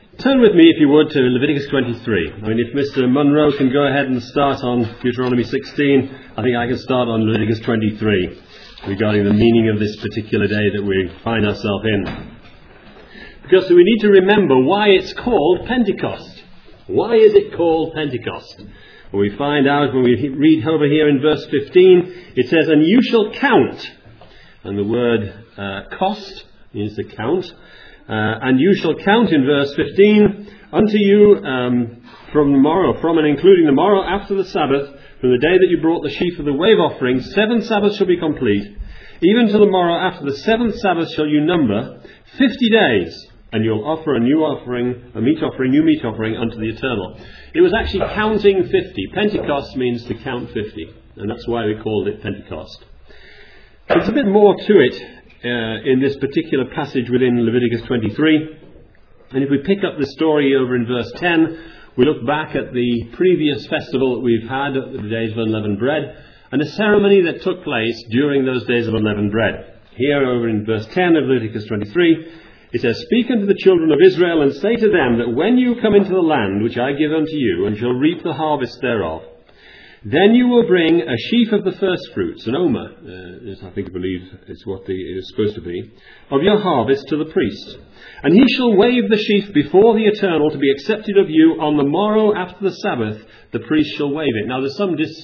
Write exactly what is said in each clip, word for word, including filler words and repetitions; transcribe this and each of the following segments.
Turn with me, if you would, to Leviticus twenty-three. I mean, if Mister Munro can go ahead and start on Deuteronomy sixteen, I think I can start on Leviticus twenty-three, regarding the meaning of this particular day that we find ourselves in. Because we need to remember why it's called Pentecost. Why is it called Pentecost? Well, we find out when we read over here in verse fifteen, it says, "And you shall count," and the word uh, cost means to count. Uh, and you shall count in verse fifteen, unto you um, from the morrow, from and including the morrow after the Sabbath, from the day that you brought the sheaf of the wave offering, seven Sabbaths shall be complete. Even to the morrow after the seventh Sabbath shall you number fifty days, and you'll offer a new offering, a meat offering, new meat offering unto the Eternal. It was actually counting fifty. Pentecost means to count fifty, and that's why we called it Pentecost. There's a bit more to it Uh, in this particular passage within Leviticus twenty-three. And if we pick up the story over in verse ten, we look back at the previous festival that we've had, the days of unleavened bread, and a ceremony that took place during those days of unleavened bread. Here over in verse ten of Leviticus twenty-three, it says, "Speak unto the children of Israel, and say to them, that when you come into the land which I give unto you, and shall reap the harvest thereof, then you will bring a sheaf of the first fruits," an omer, uh, is, I think I believe is what the, it is supposed to be, "of your harvest to the priest. And he shall wave the sheaf before the Eternal to be accepted of you on the morrow after the Sabbath, the priest shall wave it." Now there's some dis,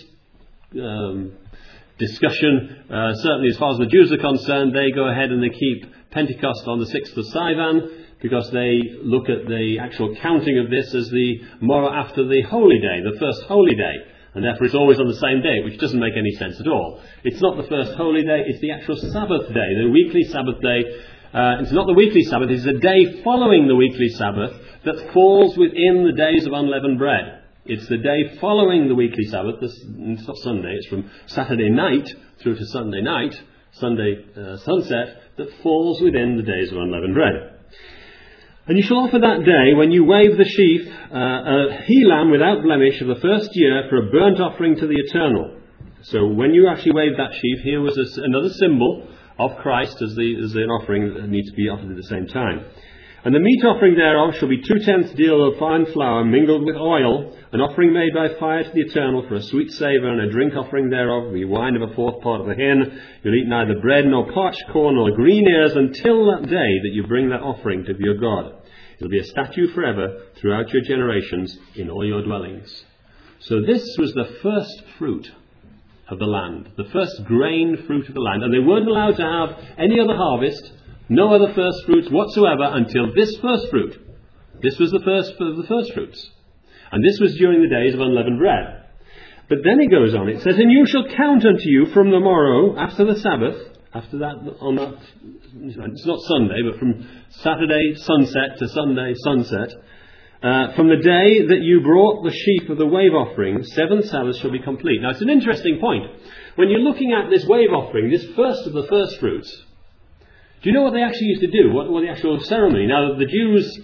um, discussion, uh, certainly as far as the Jews are concerned, they go ahead and they keep Pentecost on the sixth of Sivan, because they look at the actual counting of this as the morrow after the holy day, the first holy day. And therefore it's always on the same day, which doesn't make any sense at all. It's not the first holy day, it's the actual Sabbath day, the weekly Sabbath day. Uh, it's not the weekly Sabbath, it's the day following the weekly Sabbath that falls within the days of unleavened bread. It's the day following the weekly Sabbath. This, it's not Sunday, it's from Saturday night through to Sunday night, Sunday uh, sunset, that falls within the days of unleavened bread. "And you shall offer that day, when you wave the sheaf, uh, a he-lamb without blemish of the first year for a burnt offering to the Eternal." So when you actually wave that sheaf, here was a, another symbol of Christ as, the, as an offering that needs to be offered at the same time. "And the meat offering thereof shall be two-tenths deal of fine flour mingled with oil, an offering made by fire to the Eternal for a sweet savour, and a drink offering thereof, the wine of a fourth part of the hin. You'll eat neither bread nor parched corn nor green ears until that day that you bring that offering to your God. It'll be a statute forever throughout your generations in all your dwellings." So this was the first fruit of the land, the first grain fruit of the land. And they weren't allowed to have any other harvest, no other first fruits whatsoever until this first fruit. This was the first of the first fruits. And this was during the days of unleavened bread. But then it goes on, it says, "And you shall count unto you from the morrow after the Sabbath," after that, on that, it's not Sunday, but from Saturday sunset to Sunday sunset, uh, "from the day that you brought the sheaf of the wave offering, seven Sabbaths shall be complete." Now it's an interesting point. When you're looking at this wave offering, this first of the first fruits, do you know what they actually used to do? What was the actual ceremony? Now the Jews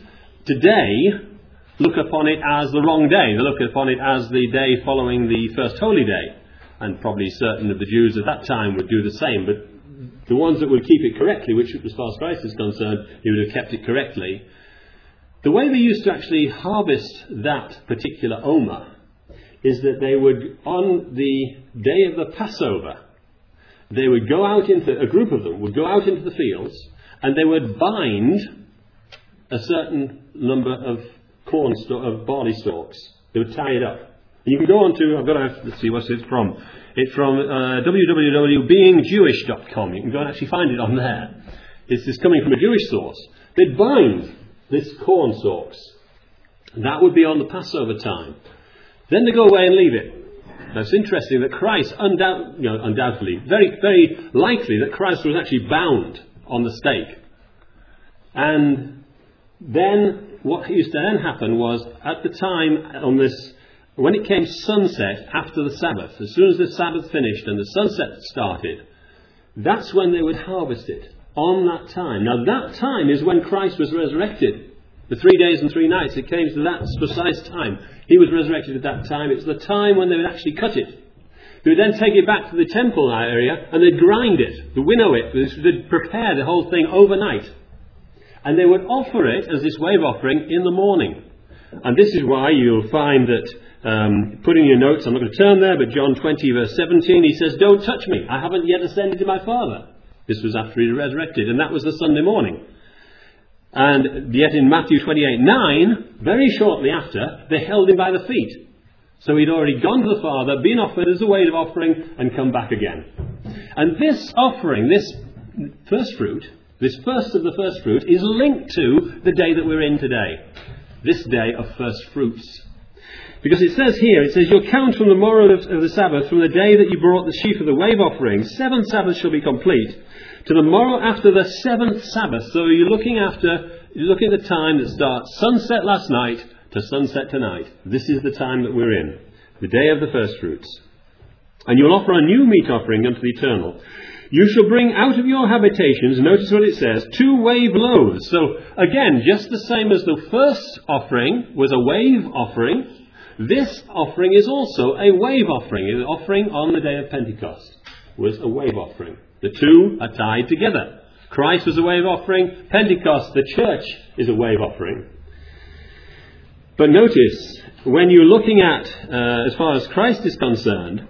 today look upon it as the wrong day. They look upon it as the day following the first holy day. And probably certain of the Jews at that time would do the same, but the ones that would keep it correctly, which as far as Christ is concerned, he would have kept it correctly. The way they used to actually harvest that particular omer is that they would, on the day of the Passover, they would go out into, a group of them would go out into the fields, and they would bind a certain number of corn, of barley stalks. They would tie it up. You can go on to, I've got to, let's see, what's it from? It's from uh, w w w dot being jewish dot com. You can go and actually find it on there. It's, it's coming from a Jewish source. They'd bind this corn stalks. That would be on the Passover time. Then they go away and leave it. Now it's interesting that Christ, undoubt, you know, undoubtedly, very, very likely that Christ was actually bound on the stake. And then what used to then happen was, at the time on this, when it came sunset after the Sabbath, as soon as the Sabbath finished and the sunset started, that's when they would harvest it, on that time. Now that time is when Christ was resurrected. The three days and three nights, it came to that precise time. He was resurrected at that time. It's the time when they would actually cut it. They would then take it back to the temple area and they'd grind it, they'd winnow it, they'd prepare the whole thing overnight. And they would offer it as this wave offering in the morning. And this is why you'll find that, um, put in your notes, I'm not going to turn there, but John twenty verse seventeen, he says, "Don't touch me, I haven't yet ascended to my Father." This was after he resurrected, and that was the Sunday morning. And yet in Matthew twenty-eight nine, very shortly after, they held him by the feet. So he'd already gone to the Father, been offered as a wave offering, and come back again. And this offering, this first fruit, this first of the first fruit, is linked to the day that we're in today. This day of first fruits. Because it says here, it says, "You'll count from the morrow of, of the Sabbath, from the day that you brought the sheaf of the wave offering. Seven Sabbaths shall be complete. To the morrow after the seventh Sabbath." So you're looking after, you're looking at the time that starts sunset last night to sunset tonight. This is the time that we're in. The day of the first fruits. "And you'll offer a new meat offering unto the Eternal. You shall bring out of your habitations," notice what it says, "two wave loaves." So again, just the same as the first offering was a wave offering, this offering is also a wave offering. An offering on the day of Pentecost was a wave offering. The two are tied together. Christ was a wave offering. Pentecost, the church, is a wave offering. But notice, when you're looking at, uh, as far as Christ is concerned,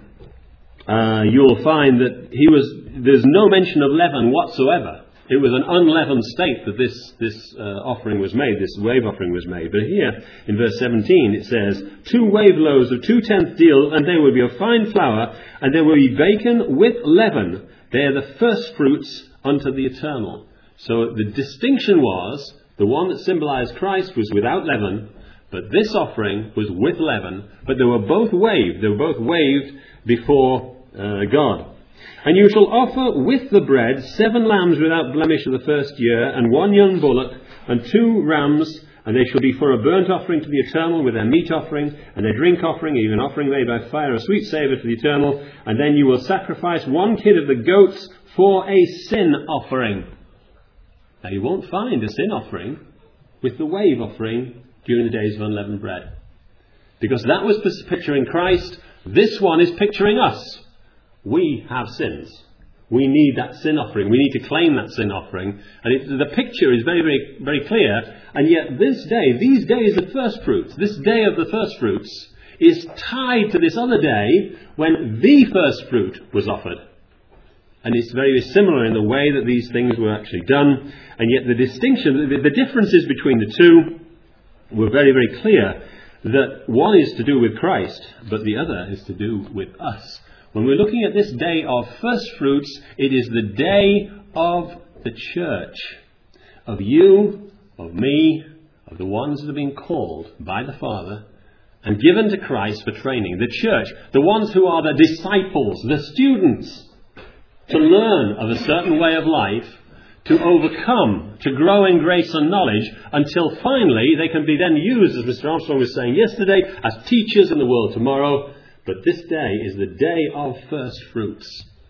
uh, you'll find that he was, there's no mention of leaven whatsoever. It was an unleavened state that this, this uh, offering was made, this wave offering was made. But here, in verse seventeen, it says, "Two wave loaves of two-tenth deal, and they will be of fine flour, and there will be bacon with leaven. They are the first fruits unto the Eternal." So the distinction was, the one that symbolized Christ was without leaven, but this offering was with leaven, but they were both waved. They were both waved before uh, God. "And you shall offer with the bread seven lambs without blemish of the first year, and one young bullock, and two rams, and they shall be for a burnt offering to the Eternal, with their meat offering, and their drink offering, even offering made by fire, a sweet savour to the Eternal. And then you will sacrifice one kid of the goats for a sin offering." Now you won't find a sin offering with the wave offering during the days of unleavened bread, because that was picturing Christ. This one is picturing us. We have sins. We need that sin offering. We need to claim that sin offering. And it, the picture is very, very, very clear. And yet this day, these days of first fruits, this day of the first fruits, is tied to this other day when the first fruit was offered. And it's very similar in the way that these things were actually done. And yet the distinction, the, the differences between the two were very, very clear. That one is to do with Christ, but the other is to do with us. When we're looking at this day of first fruits, it is the day of the church. Of you, of me, of the ones that have been called by the Father and given to Christ for training. The church, the ones who are the disciples, the students, to learn of a certain way of life, to overcome, to grow in grace and knowledge, until finally they can be then used, as Mister Armstrong was saying yesterday, as teachers in the world tomorrow. But this day is the day of first fruits.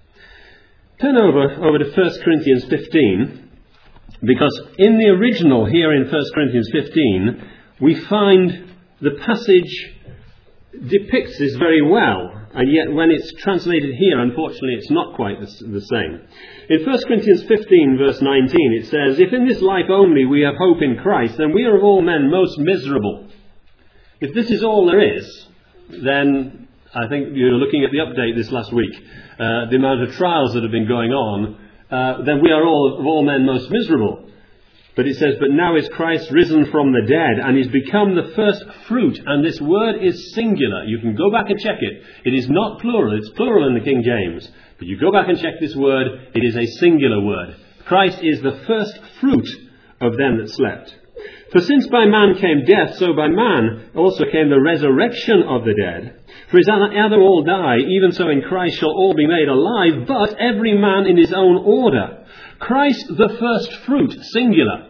Turn over, over to First Corinthians fifteen, because in the original here in First Corinthians fifteen, we find the passage depicts this very well, and yet when it's translated here, unfortunately, it's not quite the, the same. In First Corinthians fifteen, verse nineteen, it says, "If in this life only we have hope in Christ, then we are of all men most miserable." If this is all there is, then I think you're looking at the update this last week, uh, the amount of trials that have been going on, uh, then we are all of all men most miserable. But it says, "But now is Christ risen from the dead, and is become the first fruit." And this word is singular. You can go back and check it. It is not plural. It's plural in the King James. But you go back and check this word. It is a singular word. Christ is the first fruit of them that slept. "For since by man came death, so by man also came the resurrection of the dead. For as Adam all die, even so in Christ shall all be made alive, but every man in his own order. Christ the first fruit," singular.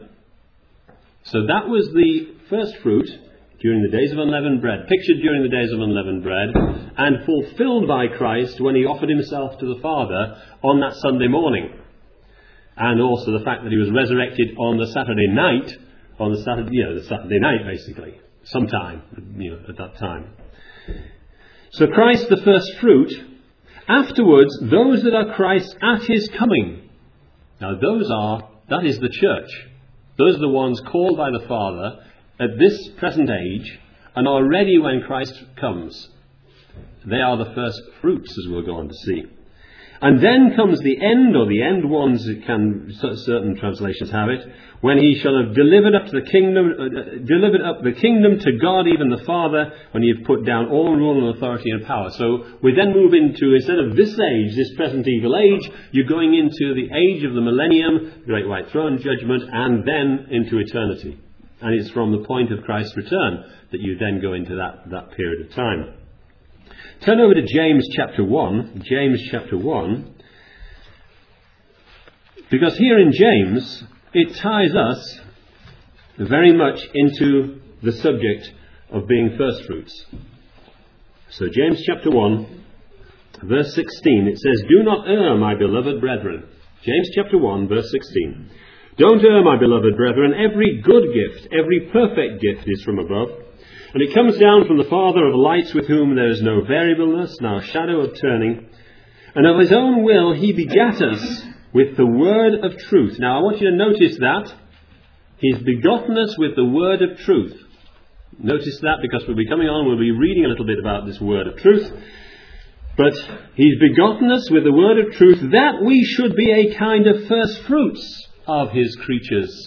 So that was the first fruit during the days of unleavened bread, pictured during the days of unleavened bread, and fulfilled by Christ when he offered himself to the Father on that Sunday morning. And also the fact that he was resurrected on the Saturday night, on the Saturday, you know, the Saturday night basically, sometime, you know, at that time. So Christ the first fruit. Afterwards, those that are Christ at his coming. Now those are, that is the church. Those are the ones called by the Father at this present age and are ready when Christ comes. They are the first fruits, as we'll go on to see. And then comes the end, or the end ones, it can, certain translations have it, when he shall have delivered up to the kingdom, uh, delivered up the kingdom to God, even the Father, when he have put down all rule and authority and power. So we then move into, instead of this age, this present evil age, you're going into the age of the millennium, the great white throne judgment, and then into eternity. And it's from the point of Christ's return that you then go into that, that period of time. Turn over to James chapter one, James chapter one, because here in James, it ties us very much into the subject of being first fruits. So James chapter one, verse sixteen, it says, "Do not err, my beloved brethren." James chapter one, verse sixteen. "Don't err, my beloved brethren, every good gift, every perfect gift is from above, and it comes down from the Father of lights, with whom there is no variableness, no shadow of turning. And of his own will he begat us with the word of truth." Now I want you to notice that. He's begotten us with the word of truth. Notice that, because we'll be coming on, we'll be reading a little bit about this word of truth. But he's begotten us with the word of truth, that we should be a kind of first fruits of his creatures.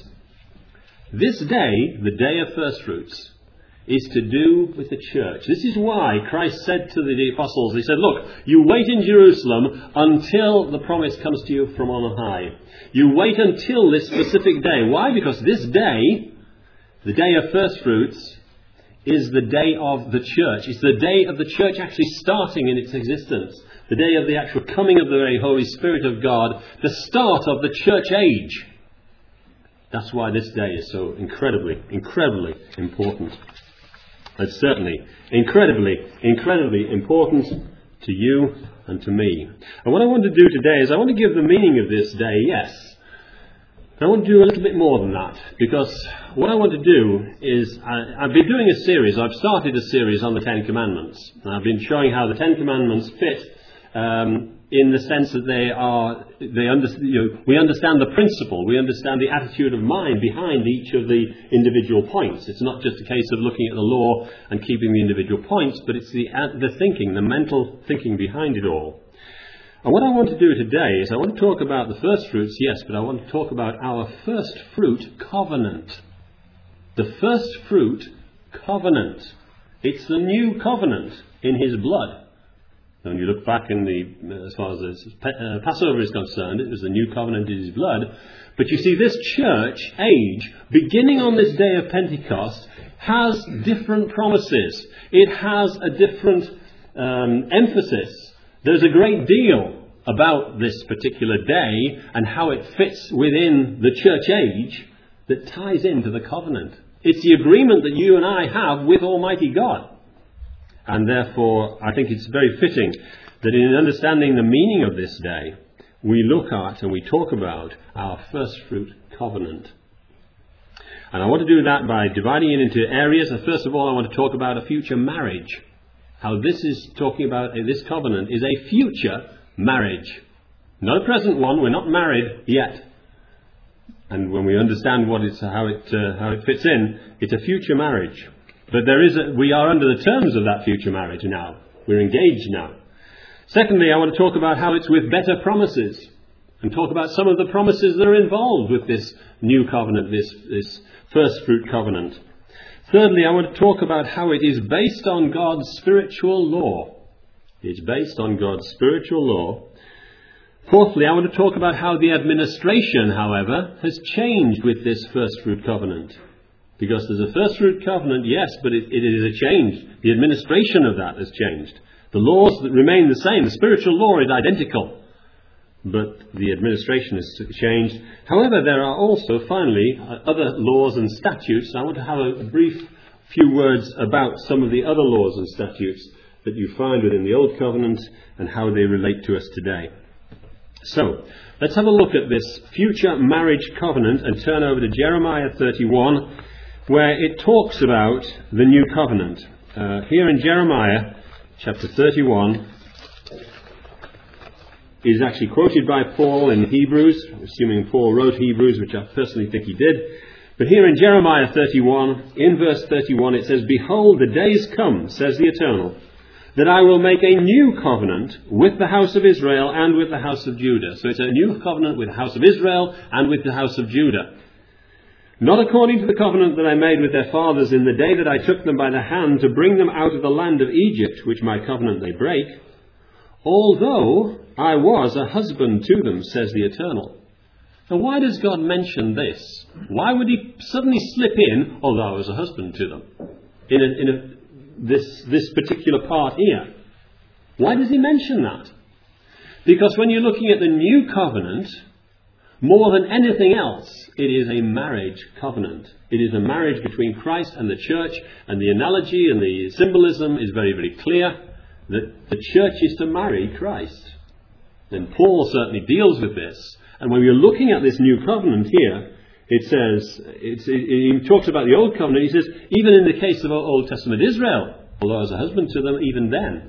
This day, the day of first fruits, is to do with the church. This is why Christ said to the apostles, he said, look, you wait in Jerusalem until the promise comes to you from on high. You wait until this specific day. Why? Because this day, the day of first fruits, is the day of the church. It's the day of the church actually starting in its existence. The day of the actual coming of the very Holy Spirit of God. The start of the church age. That's why this day is so incredibly, incredibly important. And certainly incredibly, incredibly important to you and to me. And what I want to do today is I want to give the meaning of this day, yes. I want to do a little bit more than that, because what I want to do is, I, I've been doing a series, I've started a series on the Ten Commandments. And I've been showing how the Ten Commandments fit um, in the sense that they are, they under, you know, we understand the principle, we understand the attitude of mind behind each of the individual points. It's not just a case of looking at the law and keeping the individual points, but it's the, the thinking, the mental thinking behind it all. And what I want to do today is I want to talk about the first fruits, yes, but I want to talk about our first fruit covenant. The first fruit covenant. It's the new covenant in his blood. When you look back in the, as far as the uh, Passover is concerned, it was the new covenant in his blood. But you see, this church age, beginning on this day of Pentecost, has different promises. It has a different um, emphasis. There's a great deal about this particular day and how it fits within the church age that ties into the covenant. It's the agreement that you and I have with Almighty God. And therefore, I think it's very fitting that in understanding the meaning of this day, we look at and we talk about our first fruit covenant. And I want to do that by dividing it into areas. And first of all, I want to talk about a future marriage. How this is talking about, this covenant is a future marriage. Not a present one. We're not married yet. And when we understand what it's, how it uh, how it fits in, it's a future marriage. But there is a, we are under the terms of that future marriage now. We're engaged now. Secondly, I want to talk about how it's with better promises, and talk about some of the promises that are involved with this new covenant, this, this first fruit covenant. Thirdly, I want to talk about how it is based on God's spiritual law. It's based on God's spiritual law. Fourthly, I want to talk about how the administration, however, has changed with this first fruit covenant. Because there's a first fruit covenant, yes, but it, it is a change. The administration of that has changed. The laws that remain the same. The spiritual law is identical, but the administration has changed. However, there are also, finally, other laws and statutes. I want to have a brief few words about some of the other laws and statutes that you find within the Old Covenant and how they relate to us today. So, let's have a look at this future marriage covenant and turn over to Jeremiah thirty-one, where it talks about the new covenant. Uh, here in Jeremiah chapter thirty-one is actually quoted by Paul in Hebrews, assuming Paul wrote Hebrews, which I personally think he did. But here in Jeremiah thirty-one, in verse thirty-one, it says, "Behold, the days come, says the Eternal, that I will make a new covenant with the house of Israel and with the house of Judah." So it's a new covenant with the house of Israel and with the house of Judah. "Not according to the covenant that I made with their fathers in the day that I took them by the hand to bring them out of the land of Egypt, which my covenant they break, although I was a husband to them, says the Eternal." Now why does God mention this? Why would he suddenly slip in, although I was a husband to them, in, a, in a, this, this particular part here? Why does he mention that? Because when you're looking at the new covenant, more than anything else, it is a marriage covenant. It is a marriage between Christ and the church, and the analogy and the symbolism is very, very clear that the church is to marry Christ. And Paul certainly deals with this. And when we're looking at this new covenant here, it says, it's, it, he talks about the old covenant, he says, even in the case of Old Testament Israel, although as a husband to them, even then.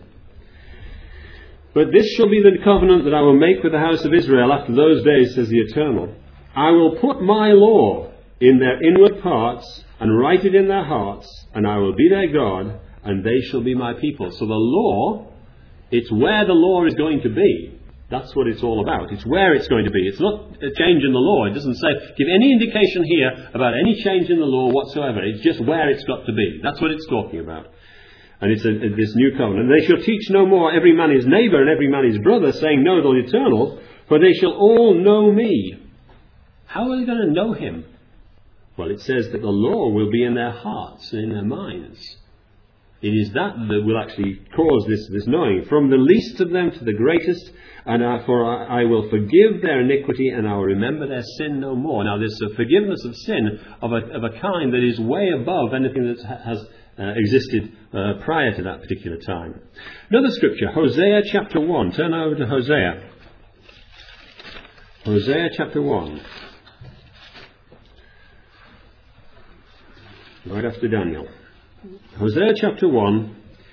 "But this shall be the covenant that I will make with the house of Israel after those days, says the Eternal. I will put my law in their inward parts and write it in their hearts, and I will be their God, and they shall be my people." So the law, it's where the law is going to be. That's what it's all about. It's where it's going to be. It's not a change in the law. It doesn't say, give any indication here about any change in the law whatsoever. It's just where it's got to be. That's what it's talking about. And it's a, a, this new covenant. "They shall teach no more every man his neighbour and every man his brother, saying, Know the Eternal, for they shall all know me." How are they going to know him? Well, it says that the law will be in their hearts and in their minds. It is that that will actually cause this, this knowing. "From the least of them to the greatest, and I, for I, I will forgive their iniquity, and I will remember their sin no more." Now, there's a forgiveness of sin of a, of a kind that is way above anything that has uh, existed uh, prior to that particular time. Another scripture, Hosea chapter one. Turn over to Hosea. Hosea chapter one. Right after Daniel. Hosea chapter one.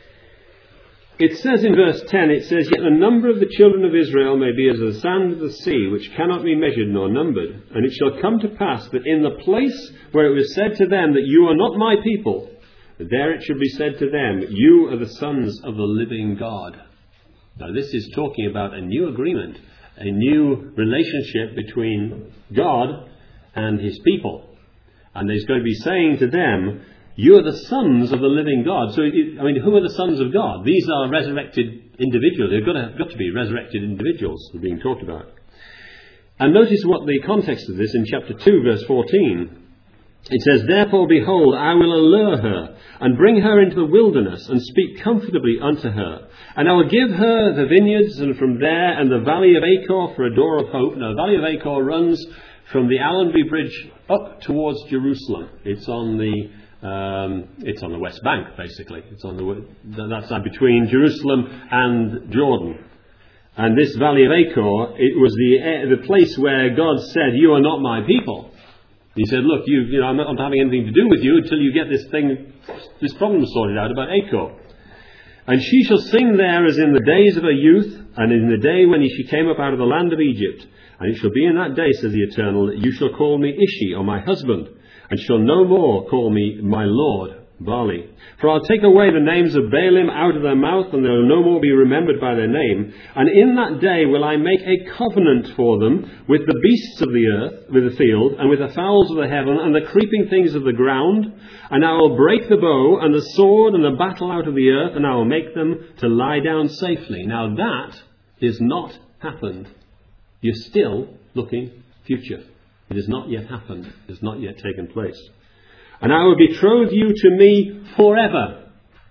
It says in verse ten, it says, "Yet the number of the children of Israel may be as the sand of the sea, which cannot be measured nor numbered. And it shall come to pass that in the place where it was said to them that you are not my people, there it should be said to them, you are the sons of the living God." Now this is talking about a new agreement, a new relationship between God and his people. And he's going to be saying to them, you are the sons of the living God. So, it, I mean, who are the sons of God? These are resurrected individuals. They've got to, got to be resurrected individuals that are being talked about. And notice what the context of this in chapter two, verse fourteen. It says, "Therefore, behold, I will allure her, and bring her into the wilderness, and speak comfortably unto her. And I will give her the vineyards, and from there, and the valley of Achor for a door of hope." Now, the valley of Achor runs from the Allenby Bridge up towards Jerusalem. It's on the Um, it's on the west bank, basically. It's on the that's uh, between Jerusalem and Jordan. And this valley of Achor, it was the the place where God said, "You are not my people." He said, "Look, you, you know, I'm not having anything to do with you until you get this thing, this problem sorted out about Achor. And she shall sing there as in the days of her youth, and in the day when she came up out of the land of Egypt. And it shall be in that day, says the Eternal, that you shall call me Ishi, or my husband, and shall no more call me my Lord, Bali. For I'll take away the names of Baalim out of their mouth, and they will no more be remembered by their name. And in that day will I make a covenant for them with the beasts of the earth, with the field, and with the fowls of the heaven, and the creeping things of the ground. And I will break the bow, and the sword, and the battle out of the earth, and I will make them to lie down safely. Now that is not happened. You're still looking future. It has not yet happened. It has not yet taken place. And I will betroth you to me forever.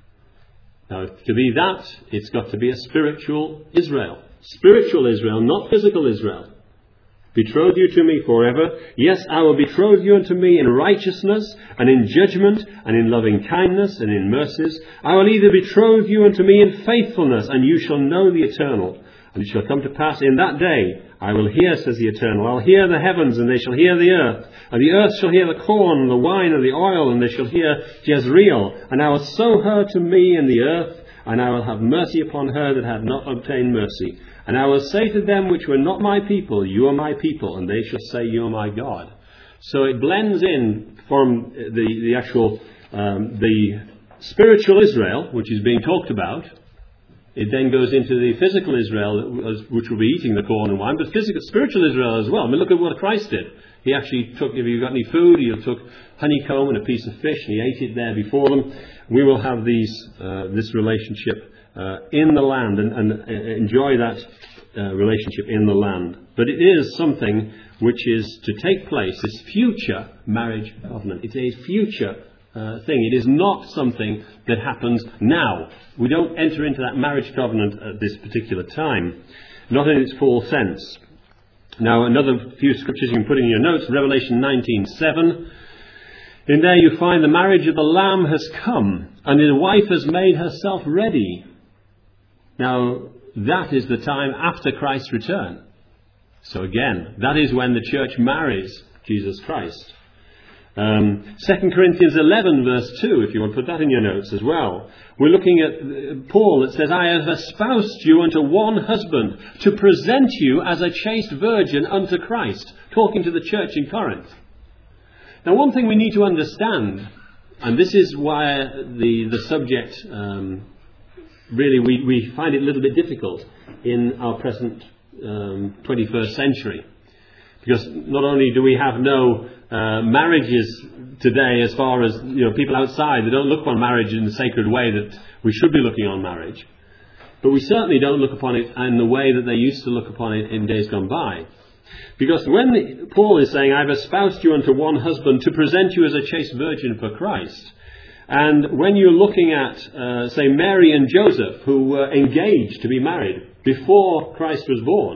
Now, to be that, it's got to be a spiritual Israel. Spiritual Israel, not physical Israel. Betroth you to me forever. Yes, I will betroth you unto me in righteousness, and in judgment, and in loving kindness, and in mercies. I will either betroth you unto me in faithfulness, and you shall know the Eternal. And it shall come to pass in that day, I will hear, says the Eternal, I'll hear the heavens, and they shall hear the earth. And the earth shall hear the corn, and the wine, and the oil, and they shall hear Jezreel. And I will sow her to me in the earth, and I will have mercy upon her that had not obtained mercy. And I will say to them which were not my people, you are my people, and they shall say, you are my God. So it blends in from the, the actual, um, the spiritual Israel, which is being talked about. It then goes into the physical Israel, which will be eating the corn and wine, but physical, spiritual Israel as well. I mean, look at what Christ did. He actually took, if you've got any food, he took honeycomb and a piece of fish, and he ate it there before them. We will have these, uh, this relationship uh, in the land and, and uh, enjoy that uh, relationship in the land. But it is something which is to take place, this future marriage covenant. It's a future Uh, thing. It is not something that happens now. We don't enter into that marriage covenant at this particular time, not in its full sense. Now, another few scriptures you can put in your notes. Revelation nineteen seven. In there you find the marriage of the Lamb has come, and his wife has made herself ready. Now, that is the time after Christ's return. So again, that is when the church marries Jesus Christ. Um, Second Corinthians eleven verse two, if you want to put that in your notes as well. We're looking at Paul that says, I have espoused you unto one husband, to present you as a chaste virgin unto Christ, talking to the church in Corinth. Now, one thing we need to understand, and this is why the, the subject, um, really we, we find it a little bit difficult in our present um, twenty-first century. Because not only do we have no uh, marriages today, as far as, you know, people outside, they don't look upon marriage in the sacred way that we should be looking on marriage. But we certainly don't look upon it in the way that they used to look upon it in days gone by. Because when the, Paul is saying, I've espoused you unto one husband to present you as a chaste virgin for Christ. And when you're looking at, uh, say, Mary and Joseph, who were engaged to be married before Christ was born,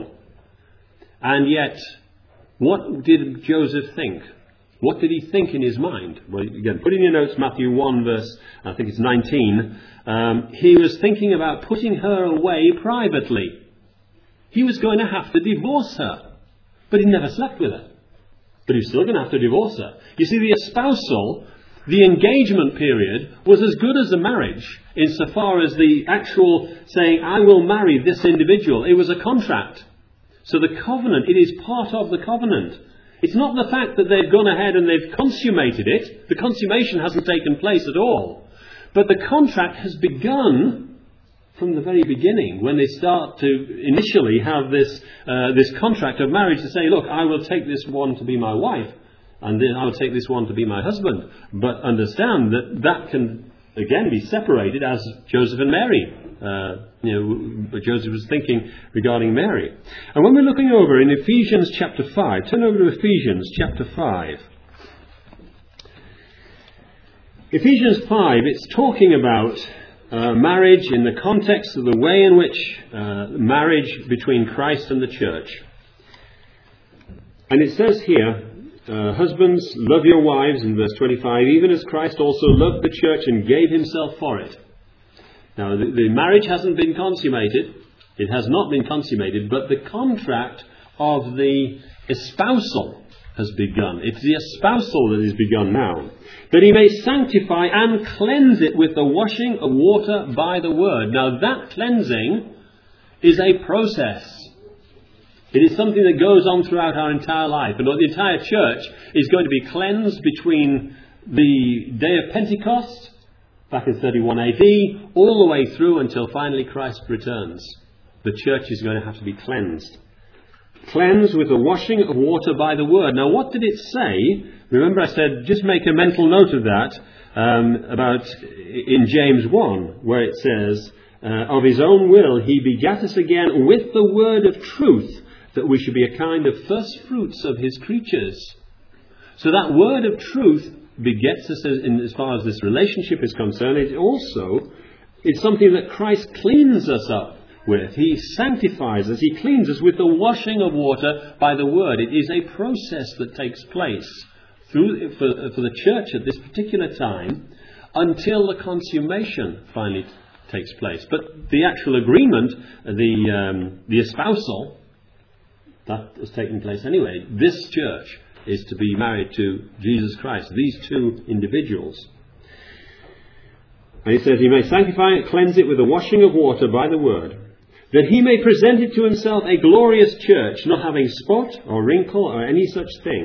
and yet, what did Joseph think? What did he think in his mind? Well, again, put in your notes Matthew one verse, I think it's nineteen. Um, he was thinking about putting her away privately. He was going to have to divorce her. But he never slept with her. But he was still going to have to divorce her. You see, the espousal, the engagement period, was as good as the marriage insofar as the actual saying, I will marry this individual. It was a contract. So the covenant, it is part of the covenant. It's not the fact that they've gone ahead and they've consummated it. The consummation hasn't taken place at all. But the contract has begun from the very beginning, when they start to initially have this uh, this contract of marriage to say, look, I will take this one to be my wife, and then I will take this one to be my husband. But understand that that can, again, be separated, as Joseph and Mary. Uh, you know, but Joseph was thinking regarding Mary. And when we're looking over in Ephesians chapter five, turn over to Ephesians chapter five. Ephesians five, it's talking about uh, marriage in the context of the way in which uh, marriage between Christ and the church. And it says here, uh, husbands, love your wives, in verse twenty-five, even as Christ also loved the church and gave himself for it. Now, the, the marriage hasn't been consummated. It has not been consummated, but the contract of the espousal has begun. It's the espousal that is begun now. That he may sanctify and cleanse it with the washing of water by the word. Now, that cleansing is a process. It is something that goes on throughout our entire life. And the entire church is going to be cleansed between the day of Pentecost, back in thirty-one A D, all the way through until finally Christ returns. The church is going to have to be cleansed. Cleansed with the washing of water by the word. Now, what did it say? Remember, I said, just make a mental note of that, um, about in James one, where it says, uh, of his own will he begat us again with the word of truth, that we should be a kind of first fruits of his creatures. So that word of truth begets us in, as far as this relationship is concerned. It also is something that Christ cleans us up with. He sanctifies us. He cleans us with the washing of water by the word. It is a process that takes place through for, for the church at this particular time until the consummation finally takes place. But the actual agreement, the um, the espousal, that has taken place anyway. This church is to be married to Jesus Christ, these two individuals. And he says, he may sanctify and cleanse it with the washing of water by the word, that he may present it to himself a glorious church, not having spot or wrinkle or any such thing,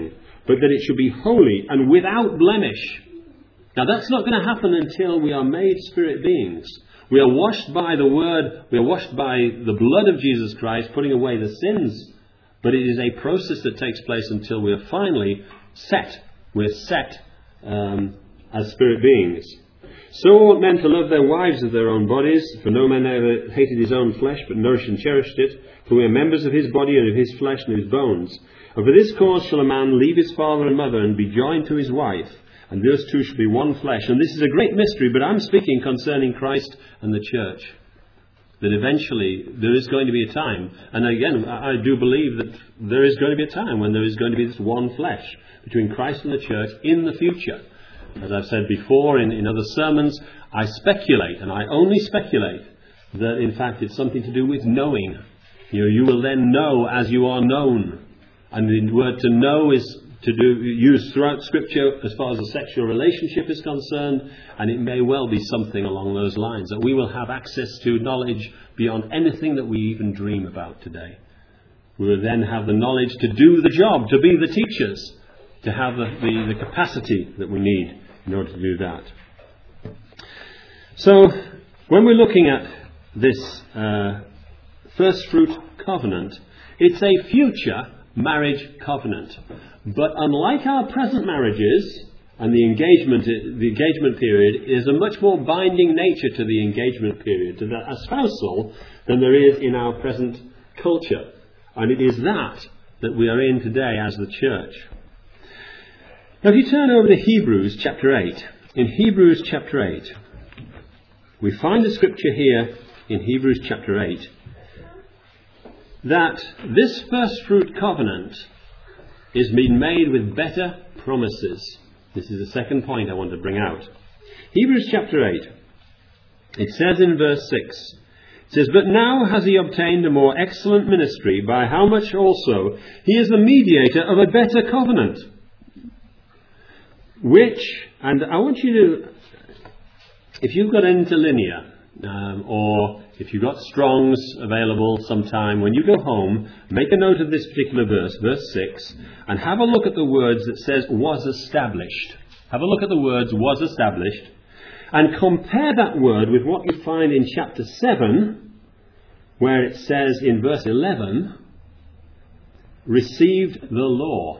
but that it should be holy and without blemish. Now that's not going to happen until we are made spirit beings. We are washed by the Word, we are washed by the blood of Jesus Christ, putting away the sins. But it is a process that takes place until we are finally set. We're set um, as spirit beings. So ought men to love their wives as their own bodies, for no man ever hated his own flesh, but nourished and cherished it. For we are members of his body and of his flesh and of his bones. And for this cause shall a man leave his father and mother and be joined to his wife, and those two shall be one flesh. And this is a great mystery, but I'm speaking concerning Christ and the church. That eventually there is going to be a time, and again, I do believe that there is going to be a time when there is going to be this one flesh between Christ and the church in the future. As I've said before in, in other sermons, I speculate, and I only speculate, that in fact it's something to do with knowing. You know, you will then know as you are known. And the word to know is to do used throughout Scripture as far as a sexual relationship is concerned, and it may well be something along those lines, that we will have access to knowledge beyond anything that we even dream about today. We will then have the knowledge to do the job, to be the teachers, to have the, the, the capacity that we need in order to do that. So, when we're looking at this uh, first fruit covenant, it's a future marriage covenant. But unlike our present marriages, and the engagement the engagement period is a much more binding nature to the engagement period, to the espousal, than there is in our present culture. And it is that that we are in today as the church. Now if you turn over to Hebrews chapter eight, in Hebrews chapter eight, we find a scripture here in Hebrews chapter eight, that this first fruit covenant is being made with better promises. This is the second point I want to bring out. Hebrews chapter eight. It says in verse six, it says, "But now has he obtained a more excellent ministry, by how much also he is the mediator of a better covenant. Which," and I want you to, if you've got interlinear, um, or if you've got Strong's available sometime, when you go home, make a note of this particular verse, verse six, and have a look at the words that says was established. Have a look at the words was established, and compare that word with what you find in chapter seven, where it says in verse eleven, received the law.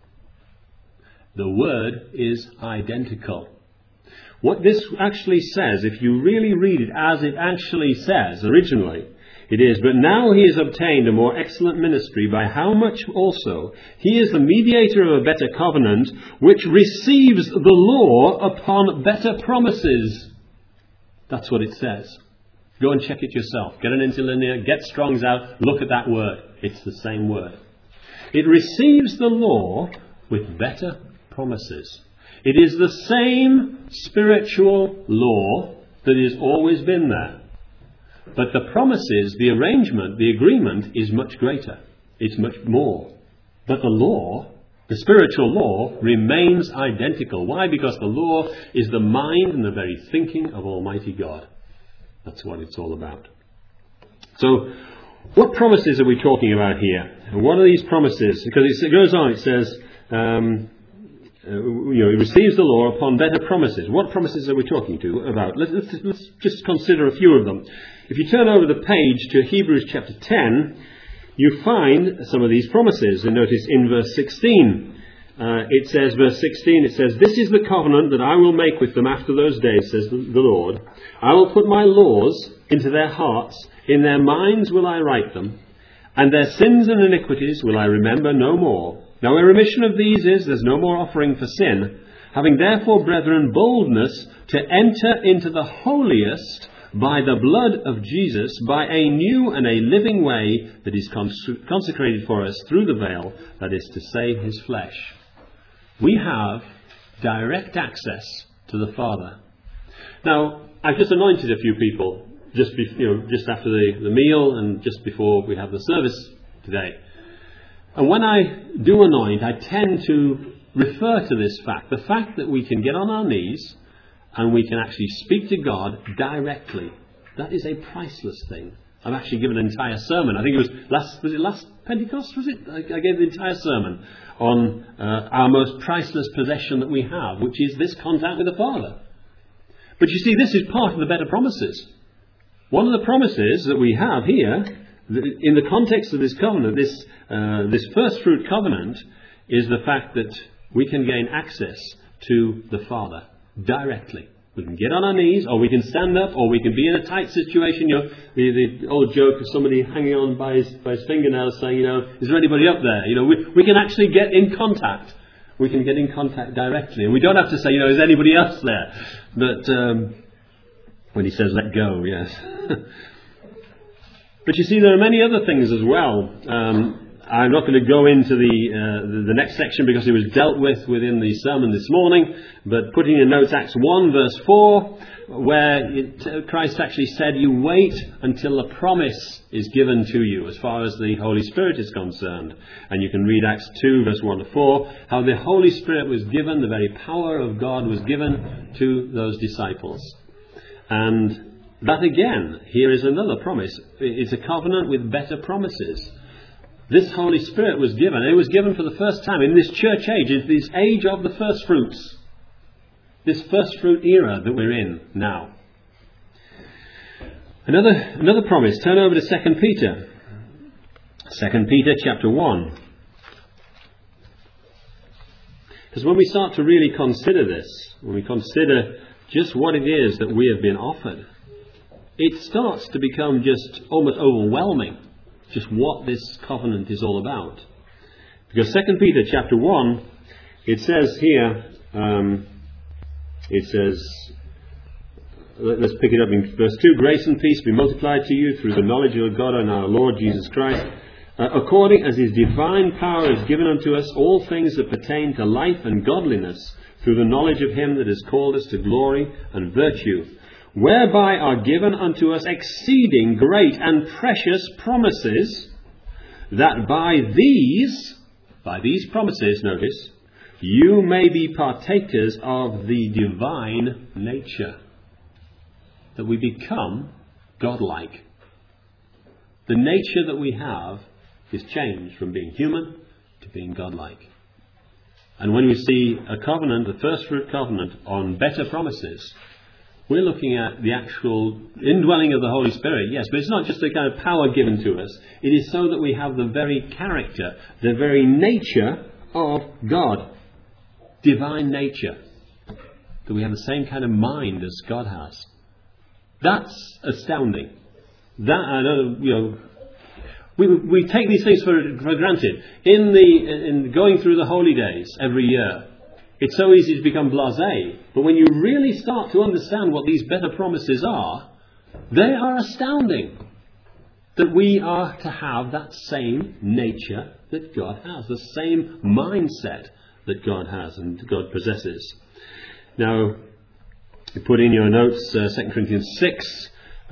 The word is identical. What this actually says, if you really read it as it actually says originally, it is, "But now he has obtained a more excellent ministry, by how much also he is the mediator of a better covenant, which receives the law upon better promises." That's what it says. Go and check it yourself. Get an interlinear, get Strong's out, look at that word. It's the same word. It receives the law with better promises. It is the same spiritual law that has always been there. But the promises, the arrangement, the agreement is much greater. It's much more. But the law, the spiritual law, remains identical. Why? Because the law is the mind and the very thinking of Almighty God. That's what it's all about. So, what promises are we talking about here? And what are these promises? Because it goes on, it says, um, Uh, you know, he receives the law upon better promises. What promises are we talking to about? Let's, let's, let's just consider a few of them. If you turn over the page to Hebrews chapter ten, you find some of these promises. And notice in verse sixteen, uh, it says, verse sixteen, it says, "This is the covenant that I will make with them after those days, says the Lord. I will put my laws into their hearts, in their minds will I write them, and their sins and iniquities will I remember no more. Now a remission of these is, there's no more offering for sin. Having therefore, brethren, boldness to enter into the holiest by the blood of Jesus, by a new and a living way that is cons- consecrated for us through the veil, that is to say, his flesh." We have direct access to the Father. Now, I've just anointed a few people just be, you know, just after the, the meal and just before we have the service today. And when I do anoint, I tend to refer to this fact, the fact that we can get on our knees and we can actually speak to God directly. That is a priceless thing. I've actually given an entire sermon. I think it was last, was it last Pentecost, was it? I, I gave the entire sermon on uh, our most priceless possession that we have, which is this contact with the Father. But you see, this is part of the better promises. One of the promises that we have here, in the context of this covenant, this, uh, this first fruit covenant, is the fact that we can gain access to the Father directly. We can get on our knees, or we can stand up, or we can be in a tight situation. You know, the, the old joke of somebody hanging on by his, by his fingernails saying, you know, is there anybody up there? You know, we, we can actually get in contact. We can get in contact directly. And we don't have to say, you know, is anybody else there? But um, when he says, let go, yes. But you see, there are many other things as well. Um, I'm not going to go into the, uh, the the next section because it was dealt with within the sermon this morning, but putting in notes Acts one verse four, where it, uh, Christ actually said, you wait until the promise is given to you as far as the Holy Spirit is concerned. And you can read Acts two verse one to four, how the Holy Spirit was given, the very power of God was given to those disciples. And that again, here is another promise. It's a covenant with better promises. This Holy Spirit was given. It was given for the first time in this church age, in this age of the first fruits. This first fruit era that we're in now. Another, another promise. Turn over to Second Peter. Second Peter chapter one. Because when we start to really consider this, when we consider just what it is that we have been offered, it starts to become just almost overwhelming. Just what this covenant is all about. Because Second Peter chapter one, it says here, um, it says, let's pick it up in verse two, grace and peace be multiplied to you through the knowledge of God and our Lord Jesus Christ, uh, according as his divine power is given unto us all things that pertain to life and godliness, through the knowledge of him that has called us to glory and virtue, whereby are given unto us exceeding great and precious promises, that by these, by these promises, notice, you may be partakers of the divine nature. That we become godlike. The nature that we have is changed from being human to being godlike. And when we see a covenant, the first fruit covenant, on better promises, we're looking at the actual indwelling of the Holy Spirit, yes, but it's not just a kind of power given to us. It is so that we have the very character, the very nature of God. Divine nature. That we have the same kind of mind as God has. That's astounding. That, I know, you know, we, we take these things for, for granted. In the in going through the holy days every year, it's so easy to become blasé. But when you really start to understand what these better promises are, they are astounding. That we are to have that same nature that God has. The same mindset that God has and God possesses. Now, you put in your notes uh, Second Corinthians six.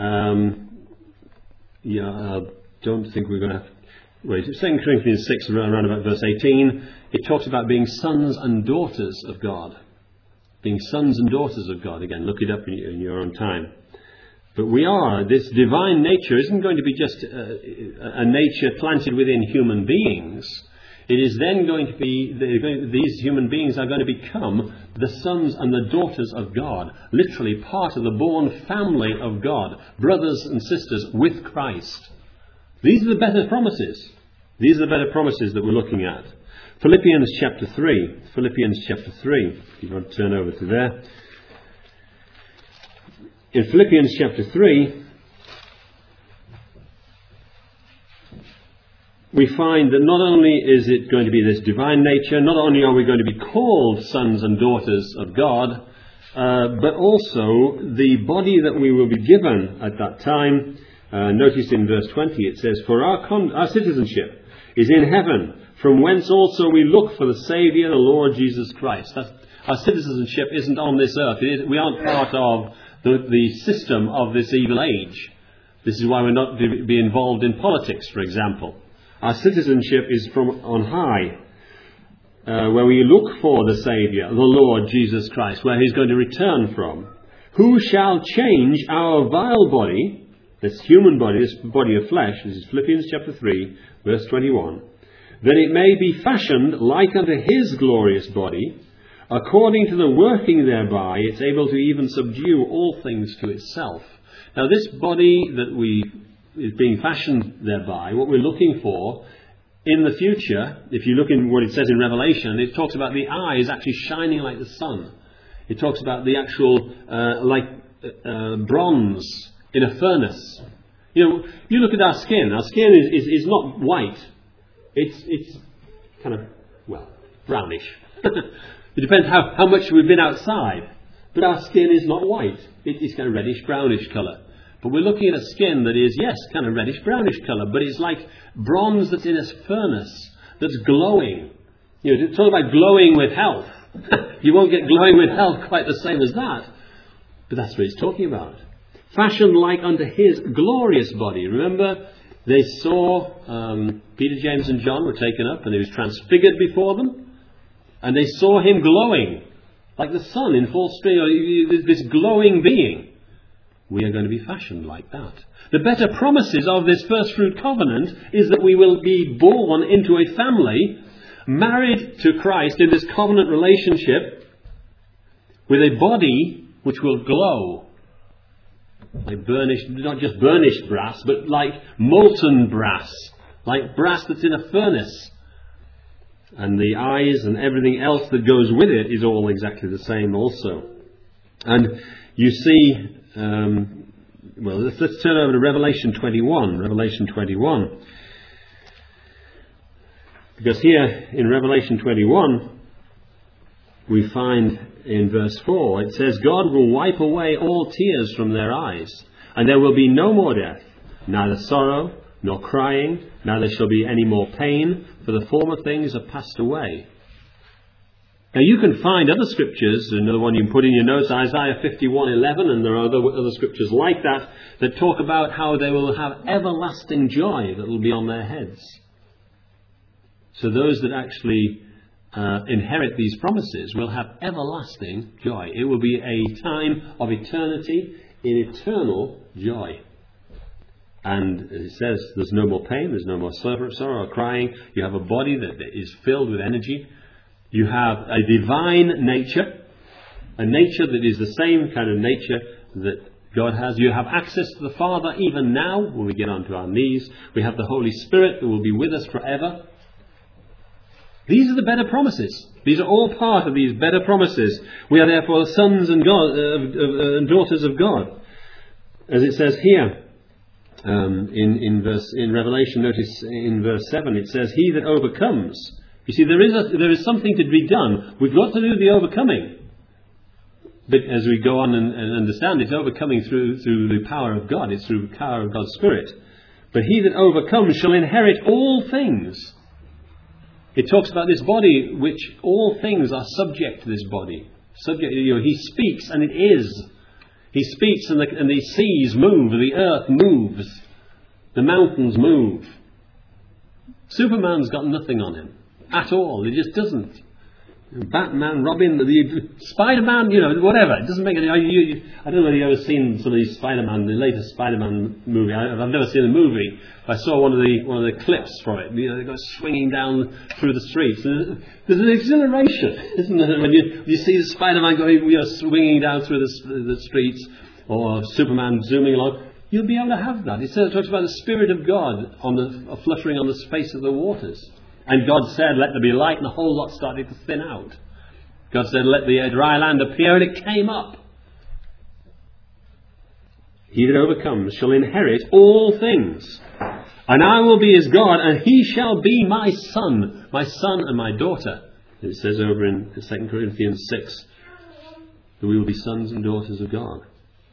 Um, yeah, I don't think we're going to have... Wait, Second Corinthians six, around about verse eighteen, it talks about being sons and daughters of God. Being sons and daughters of God. Again, look it up in your own time. But we are, this divine nature isn't going to be just a, a nature planted within human beings. It is then going to be, these human beings are going to become the sons and the daughters of God. Literally part of the born family of God. Brothers and sisters with Christ. These are the better promises. These are the better promises that we're looking at. Philippians chapter three. Philippians chapter three. If you want to turn over to there. In Philippians chapter three, we find that not only is it going to be this divine nature, not only are we going to be called sons and daughters of God, uh, but also the body that we will be given at that time. Uh, notice in verse twenty it says, For our, con- our citizenship is in heaven, from whence also we look for the Saviour, the Lord Jesus Christ. That's, our citizenship isn't on this earth. It is, we aren't part of the, the system of this evil age. This is why we're not to be involved in politics, for example. Our citizenship is from on high, uh, where we look for the Saviour, the Lord Jesus Christ, where He's going to return from. Who shall change our vile body this human body, this body of flesh, this is Philippians chapter three, verse twenty-one, that it may be fashioned like unto his glorious body, according to the working thereby it's able to even subdue all things to itself. Now this body that we is being fashioned thereby, what we're looking for in the future, if you look in what it says in Revelation, it talks about the eyes actually shining like the sun. It talks about the actual, uh, like uh, bronze in a furnace. You know, you look at our skin. Our skin is, is, is not white. It's it's kind of, well, brownish. It depends how, how much we've been outside. But our skin is not white. It, it's kind of reddish, brownish colour. But we're looking at a skin that is, yes, kind of reddish, brownish colour. But it's like bronze that's in a furnace, that's glowing. You know, talk about glowing with health. You won't get glowing with health quite the same as that. But that's what he's talking about. Fashioned like unto his glorious body. Remember, they saw um, Peter, James and John were taken up and he was transfigured before them. And they saw him glowing like the sun in full stream, this glowing being. We are going to be fashioned like that. The better promises of this first fruit covenant is that we will be born into a family, married to Christ in this covenant relationship, with a body which will glow. Like burnished, not just burnished brass, but like molten brass. Like brass that's in a furnace. And the eyes and everything else that goes with it is all exactly the same also. And you see, um, well, let's, let's turn over to Revelation twenty-one. Revelation twenty-one. Because here in Revelation twenty-one, we find in verse four, it says, God will wipe away all tears from their eyes, and there will be no more death, neither sorrow, nor crying, neither shall be any more pain, for the former things are passed away. Now you can find other scriptures, another one you can put in your notes, Isaiah fifty-one eleven, and there are other, other scriptures like that, that talk about how they will have everlasting joy that will be on their heads. So those that actually uh, inherit these promises will have everlasting joy. It will be a time of eternity in eternal joy. And it says there's no more pain, there's no more sorrow or crying. You have a body that is filled with energy. You have a divine nature, a nature that is the same kind of nature that God has. You have access to the Father even now when we get onto our knees. We have the Holy Spirit that will be with us forever. These are the better promises. These are all part of these better promises. We are therefore sons and, God, uh, uh, and daughters of God. As it says here, Um, in, in verse in Revelation, notice in verse seven, it says, "He that overcomes." You see, there is a, there is something to be done. We've got to do the overcoming. But as we go on and, and understand, it's overcoming through through the power of God. It's through the power of God's Spirit. But he that overcomes shall inherit all things. It talks about this body, which all things are subject to this body. Subject, you know, he speaks and it is. He speaks and the, and the seas move, the earth moves, the mountains move. Superman's got nothing on him at all. He just doesn't. Batman, Robin, the, the Spider-Man, you know, whatever. It doesn't make any. You, you, I don't know whether you've ever seen some of these Spider-Man, the latest Spider-Man movie. I, I've never seen the movie. I saw one of the one of the clips from it. You know, they go swinging down through the streets. There's, there's an exhilaration, isn't there, when you you see Spider-Man going, you know, swinging down through the the streets, or Superman zooming along. You'll be able to have that. It talks about the Spirit of God on the fluttering on the face of the waters. And God said, "Let there be light," and the whole lot started to thin out. God said, "Let the dry land appear," and it came up. He that overcomes shall inherit all things. And I will be his God, and he shall be my son, my son and my daughter. It says over in Second Corinthians six that we will be sons and daughters of God.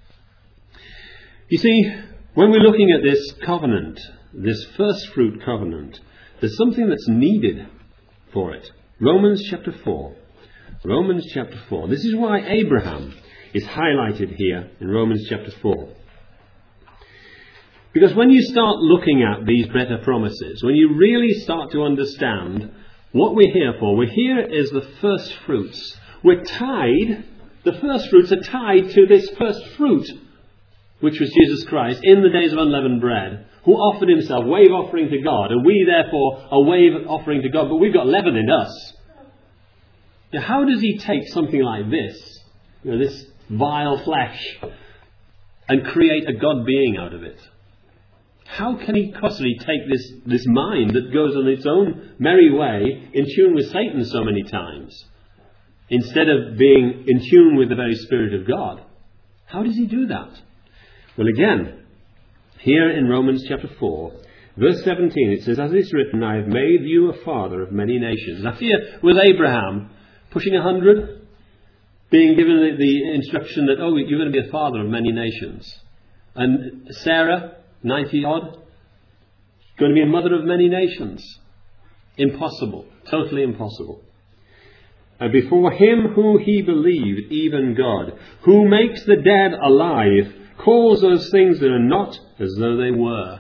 You see, when we're looking at this covenant, this first fruit covenant, there's something that's needed for it. Romans chapter four. Romans chapter four. This is why Abraham is highlighted here in Romans chapter four. Because when you start looking at these better promises, when you really start to understand what we're here for, we're here as the first fruits. We're tied, the first fruits are tied to this first fruit which was Jesus Christ, in the days of unleavened bread, who offered himself, wave offering to God, and we therefore are wave offering to God, but we've got leaven in us. Now, how does he take something like this, you know, this vile flesh, and create a God being out of it? How can he possibly take this, this mind that goes on its own merry way, in tune with Satan so many times, instead of being in tune with the very Spirit of God? How does he do that? Well, again, here in Romans chapter four, verse seventeen, it says, "As it is written, I have made you a father of many nations." Now here, with Abraham, pushing a hundred, being given the, the instruction that, oh, you're going to be a father of many nations. And Sarah, ninety odd, going to be a mother of many nations. Impossible. Totally impossible. And before him who he believed, even God, who makes the dead alive, calls those things that are not as though they were.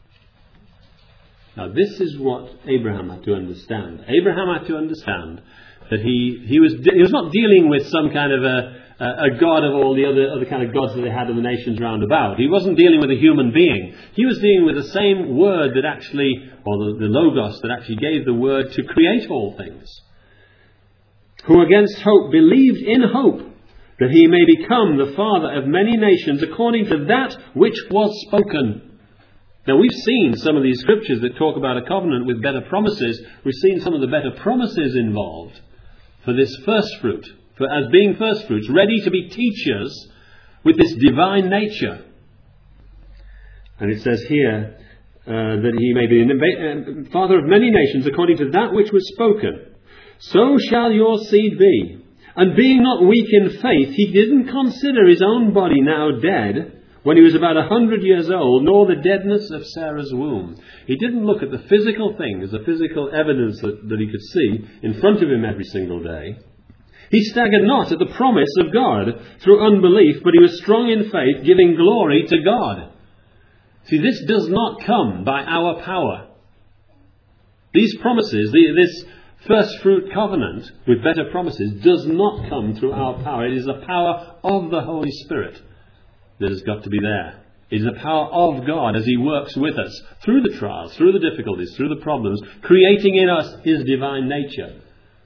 Now this is what Abraham had to understand. Abraham had to understand that he, he was he was not dealing with some kind of a, a, a god of all the other, other kind of gods that they had in the nations round about. He wasn't dealing with a human being. He was dealing with the same word that actually, or the, the Logos that actually gave the word to create all things. Who against hope believed in hope, that he may become the father of many nations according to that which was spoken. Now we've seen some of these scriptures that talk about a covenant with better promises. We've seen some of the better promises involved for this first fruit, for as being first fruits, ready to be teachers with this divine nature. And it says here uh, that he may be the father of many nations according to that which was spoken. So shall your seed be. And being not weak in faith, he didn't consider his own body now dead when he was about a hundred years old, nor the deadness of Sarah's womb. He didn't look at the physical things, the physical evidence that, that he could see in front of him every single day. He staggered not at the promise of God through unbelief, but he was strong in faith, giving glory to God. See, this does not come by our power. These promises, the, this first fruit covenant with better promises, does not come through our power. It is the power of the Holy Spirit that has got to be there. It is the power of God as he works with us through the trials, through the difficulties, through the problems, creating in us his divine nature.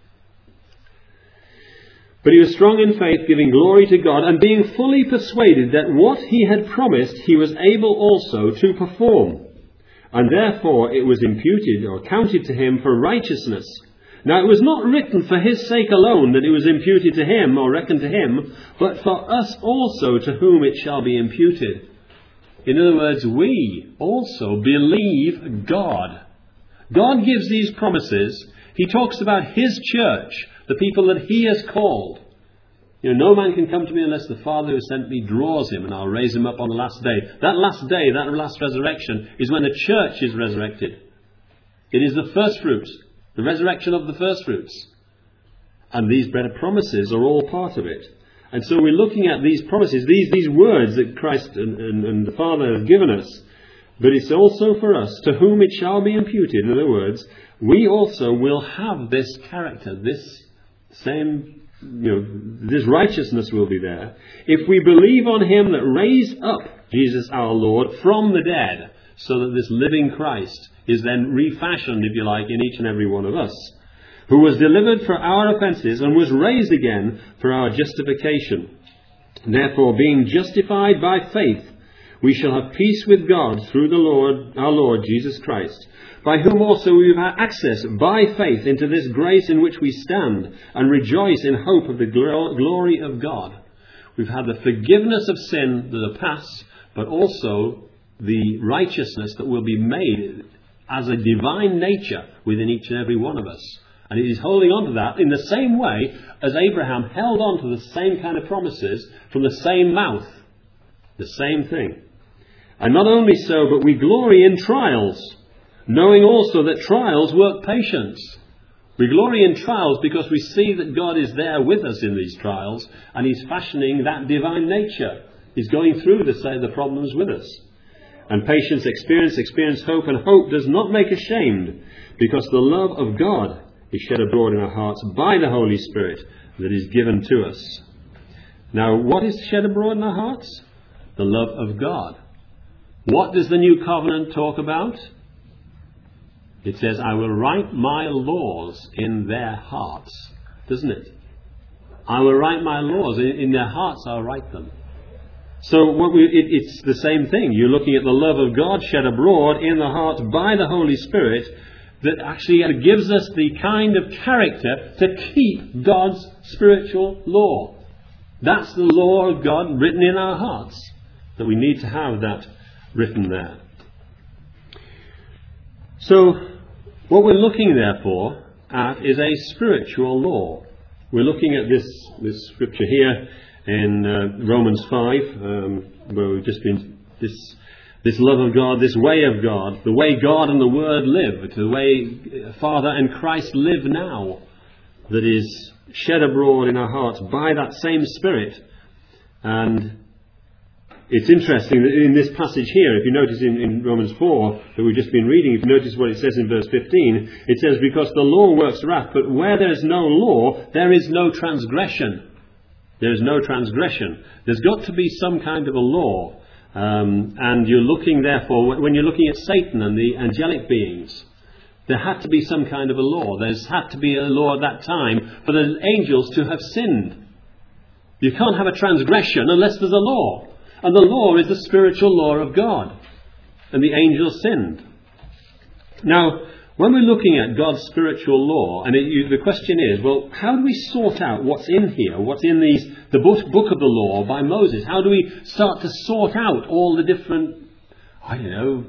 But he was strong in faith, giving glory to God, and being fully persuaded that what he had promised he was able also to perform. And therefore it was imputed or counted to him for righteousness. Now it was not written for his sake alone that it was imputed to him or reckoned to him, but for us also to whom it shall be imputed. In other words, we also believe God. God gives these promises. He talks about his church, the people that he has called. You know, no man can come to me unless the Father who sent me draws him, and I'll raise him up on the last day. That last day, that last resurrection, is when the church is resurrected. It is the first fruits. The resurrection of the first fruits. And these better promises are all part of it. And so we're looking at these promises, these, these words that Christ and, and, and the Father have given us. But it's also for us, to whom it shall be imputed. In other words, we also will have this character, this same, you know, this righteousness will be there, if we believe on him that raised up Jesus our Lord from the dead, so that this living Christ is then refashioned, if you like, in each and every one of us, who was delivered for our offences and was raised again for our justification. Therefore, being justified by faith, we shall have peace with God through the Lord, our Lord Jesus Christ, by whom also we have access by faith into this grace in which we stand and rejoice in hope of the glory of God. We've had the forgiveness of sin that are past, but also the righteousness that will be made as a divine nature within each and every one of us. And it is holding on to that in the same way as Abraham held on to the same kind of promises from the same mouth. The same thing. And not only so, but we glory in trials, knowing also that trials work patience. We glory in trials because we see that God is there with us in these trials, and he's fashioning that divine nature. He's going through the, say, the problems with us. And patience, experience, experience, hope, and hope does not make ashamed, because the love of God is shed abroad in our hearts by the Holy Spirit that is given to us. Now, what is shed abroad in our hearts? the love of God. What does the new covenant talk about? It says, I will write my laws in their hearts, doesn't it? I will write my laws. In, in their hearts I'll write them. So what we, it, it's the same thing. You're looking at the love of God shed abroad in the heart by the Holy Spirit that actually gives us the kind of character to keep God's spiritual law. That's the law of God written in our hearts, that we need to have that written there. So what we're looking therefore at is a spiritual law. We're looking at this, this scripture here in uh, Romans five, um, where we've just been, this, this love of God, this way of God, the way God and the Word live, the way Father and Christ live now, that is shed abroad in our hearts by that same Spirit. And it's interesting that in this passage here, if you notice in, in Romans four that we've just been reading, if you notice what it says in verse fifteen, it says, because the law works wrath, but where there is no law, there is no transgression. There is no transgression. There's got to be some kind of a law. Um, and you're looking, therefore, when you're looking at Satan and the angelic beings, there had to be some kind of a law. There's had to be a law at that time for the angels to have sinned. You can't have a transgression unless there's a law. And the law is the spiritual law of God. And the angels sinned. Now, when we're looking at God's spiritual law, and it, you, the question is, well, how do we sort out what's in here, what's in these, the book, book of the law by Moses? How do we start to sort out all the different, I don't know,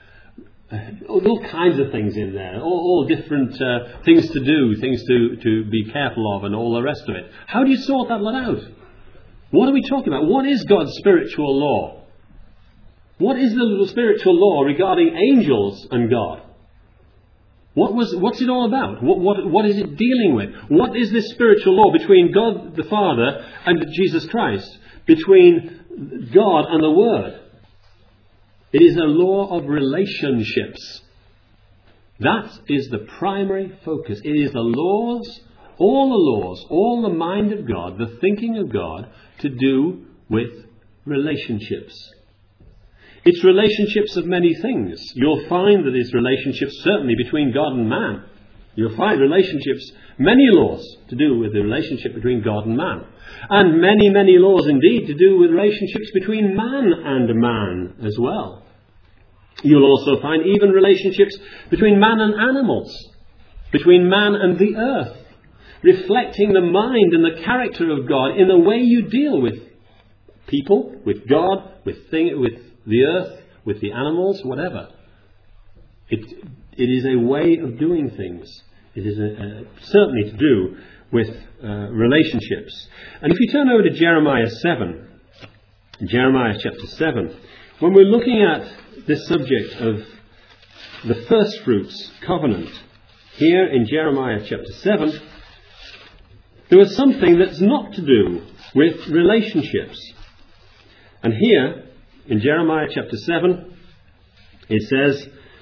all kinds of things in there, all, all different uh, things to do, things to, to be careful of, and all the rest of it. How do you sort that lot out? What are we talking about? What is God's spiritual law? What is the spiritual law regarding angels and God? What was, what's it all about? What, what, what is it dealing with? What is this spiritual law between God the Father and Jesus Christ? Between God and the Word? It is a law of relationships. That is the primary focus. It is the laws, all the laws, all the mind of God, the thinking of God, to do with relationships. It's relationships of many things. You'll find that it's relationships certainly between God and man. You'll find relationships, many laws to do with the relationship between God and man. And many, many laws indeed to do with relationships between man and man as well. You'll also find even relationships between man and animals, between man and the earth, reflecting the mind and the character of God in the way you deal with people, with God, with thing, with the earth, with the animals, whatever. It, it is a way of doing things. It is a, a, certainly to do with uh, relationships. And if you turn over to Jeremiah seven, Jeremiah chapter seven, when we're looking at this subject of the first fruits covenant, here in Jeremiah chapter seven, there was something that's not to do with relationships. And here, in Jeremiah chapter seven, it says,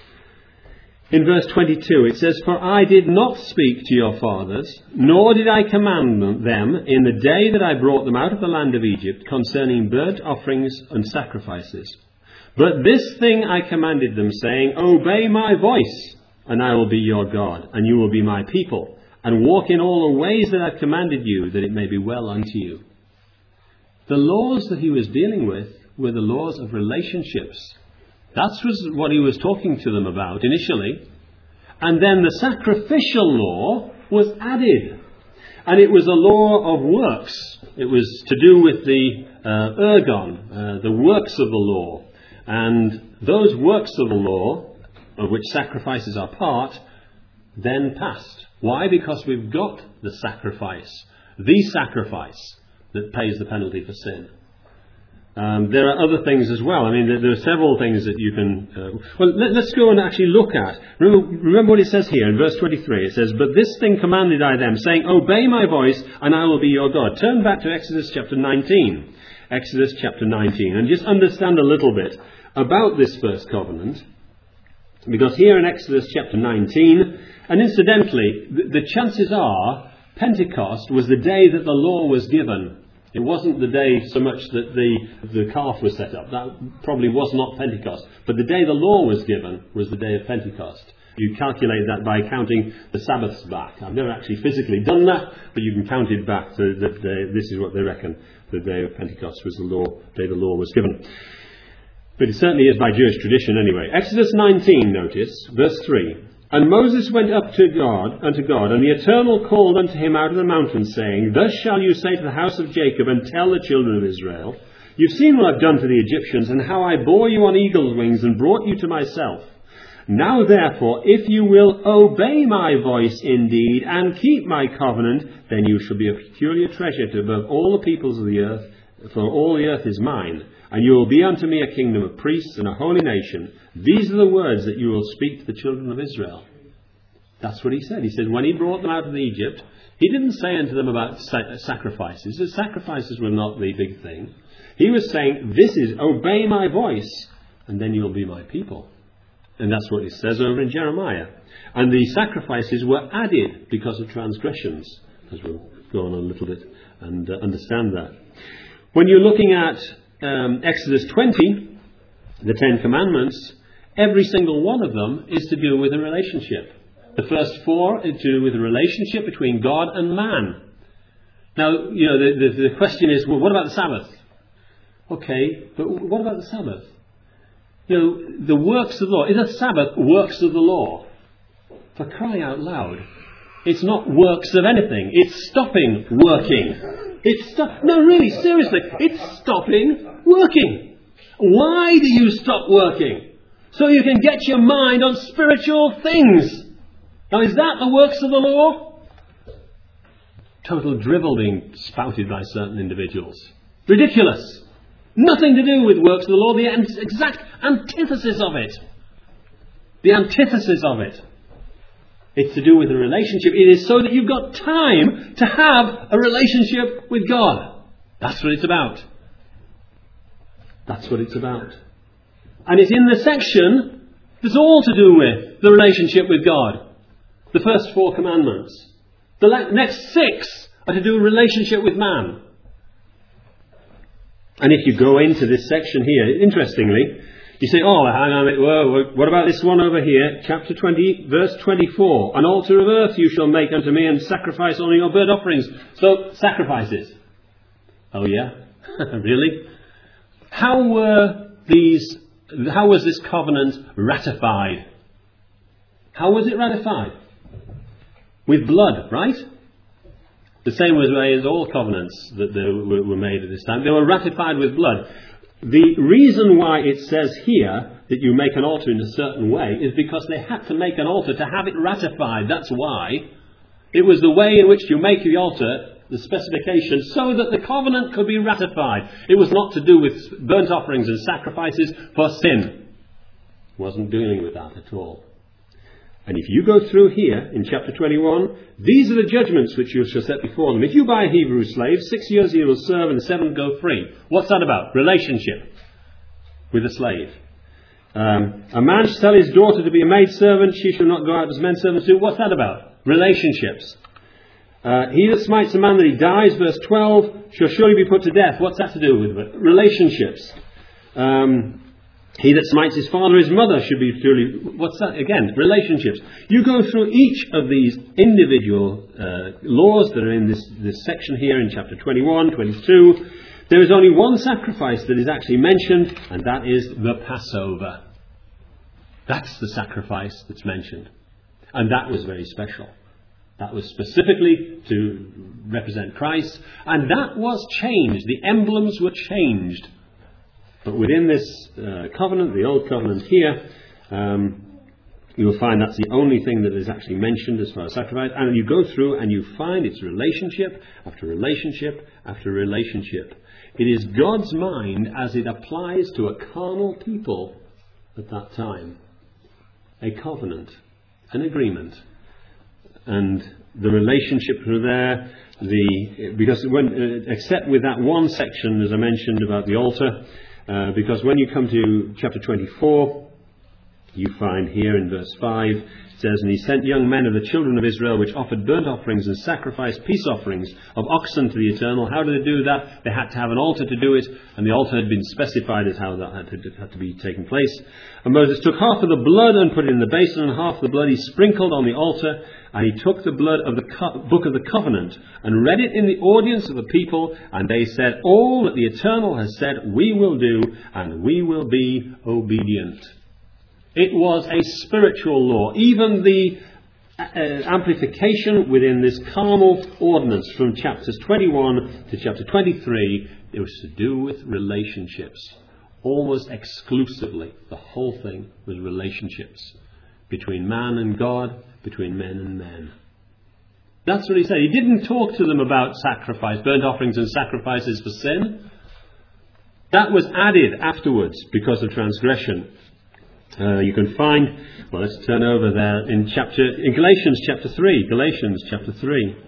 in verse twenty-two, it says, for I did not speak to your fathers, nor did I command them in the day that I brought them out of the land of Egypt concerning burnt offerings and sacrifices. But this thing I commanded them, saying, obey my voice, and I will be your God, and you will be my people, and walk in all the ways that I've commanded you, that it may be well unto you. The laws that he was dealing with were the laws of relationships. That was what he was talking to them about initially. And then the sacrificial law was added. And it was a law of works. It was to do with the uh, ergon, uh, the works of the law. And those works of the law, of which sacrifices are part, then passed. Why? Because we've got the sacrifice, the sacrifice that pays the penalty for sin. Um, there are other things as well. I mean, there, there are several things that you can... Uh, well, let, let's go and actually look at. Remember, remember what it says here in verse twenty-three. It says, but this thing commanded I them, saying, obey my voice, and I will be your God. Turn back to Exodus chapter nineteen. Exodus chapter nineteen. And just understand a little bit about this first covenant. Because here in Exodus chapter nineteen, and incidentally, the, the chances are Pentecost was the day that the law was given. It wasn't the day so much that the, the calf was set up. That probably was not Pentecost. But the day the law was given was the day of Pentecost. You calculate that by counting the Sabbaths back. I've never actually physically done that, but you can count it back to the day. This is what they reckon the day of Pentecost was, the law, day the law was given. But it certainly is by Jewish tradition anyway. Exodus nineteen, notice, verse three. And Moses went up to God, unto God, and the Eternal called unto him out of the mountain, saying, Thus shall you say to the house of Jacob, and tell the children of Israel, You've seen what I've done to the Egyptians, and how I bore you on eagle's wings, and brought you to myself. Now therefore, if you will obey my voice indeed, and keep my covenant, then you shall be a peculiar treasure to above all the peoples of the earth, for all the earth is mine. And you will be unto me a kingdom of priests and a holy nation. These are the words that you will speak to the children of Israel. That's what he said. He said when he brought them out of Egypt, he didn't say unto them about sacrifices. The sacrifices were not the big thing. He was saying, this is, obey my voice, and then you'll be my people. And that's what it says over in Jeremiah. And the sacrifices were added because of transgressions, as we'll go on a little bit and uh, understand that. When you're looking at um, Exodus twenty, the Ten Commandments, every single one of them is to do with a relationship. The first four is to do with a relationship between God and man. Now, you know, the, the, the question is, well, what about the Sabbath? Okay, but what about the Sabbath? You know, the works of the law. Is a Sabbath works of the law? For crying out loud. It's not works of anything. It's stopping working. It's stop. No, really, seriously. It's stopping working. Why do you stop working? So you can get your mind on spiritual things. Now, is that the works of the law? Total drivel being spouted by certain individuals. Ridiculous. Nothing to do with works of the law. The exact antithesis of it. The antithesis of it. It's to do with a relationship. It is so that you've got time to have a relationship with God. That's what it's about. That's what it's about. And it's in the section that's all to do with the relationship with God. The first four commandments. The next six are to do with relationship with man. And if you go into this section here, interestingly, you say, oh, hang on a minute, whoa, what about this one over here? Chapter twenty, verse twenty-four. An altar of earth you shall make unto me, and sacrifice only your burnt offerings. So, sacrifices. Oh yeah? Really? How were these, how was this covenant ratified? How was it ratified? With blood, right? The same way as all covenants that were made at this time. They were ratified with blood. The reason why it says here that you make an altar in a certain way is because they had to make an altar to have it ratified. That's why. It was the way in which you make the altar, the specification, so that the covenant could be ratified. It was not to do with burnt offerings and sacrifices for sin. It wasn't dealing with that at all. And if you go through here in chapter twenty-one, these are the judgments which you shall set before them. If you buy a Hebrew slave, six years he will serve and the seventh go free. What's that about? Relationship with a slave. Um, a man shall tell his daughter to be a maidservant. She shall not go out as men servants do. What's that about? Relationships. Uh, he that smites a man that he dies, verse twelve, shall surely be put to death. What's that to do with it? Relationships. Um... He that smites his father or his mother should be truly... What's that? Again, relationships. You go through each of these individual uh, laws that are in this, this section here in chapter twenty-one, twenty-two. There is only one sacrifice that is actually mentioned, and that is the Passover. That's the sacrifice that's mentioned. And that was very special. That was specifically to represent Christ. And that was changed. The emblems were changed. But within this uh, covenant, the old covenant here, um, you will find that's the only thing that is actually mentioned as far as sacrifice. And you go through and you find it's relationship after relationship after relationship. It is God's mind as it applies to a carnal people at that time. A covenant, an agreement. And the relationship through there, the because when uh, except with that one section, as I mentioned, about the altar. Uh, because when you come to chapter twenty-four, you find here in verse five, it says, "And he sent young men of the children of Israel, which offered burnt offerings and sacrificed peace offerings of oxen to the Eternal." How did they do that? They had to have an altar to do it, and the altar had been specified as how that had to, had to be taken place. "And Moses took half of the blood and put it in the basin, and half of the blood he sprinkled on the altar. And he took the blood of the co- book of the covenant and read it in the audience of the people. And they said, 'All that the Eternal has said we will do, and we will be obedient.'" It was a spiritual law. Even the uh, amplification within this carnal ordinance from chapters twenty-one to chapter twenty-three, it was to do with relationships. Almost exclusively, the whole thing was relationships. Between man and God, between men and men. That's what he said. He didn't talk to them about sacrifice, burnt offerings and sacrifices for sin. That was added afterwards because of transgression. Uh, you can find, well, let's turn over there in chapter, in Galatians chapter three. Galatians chapter three.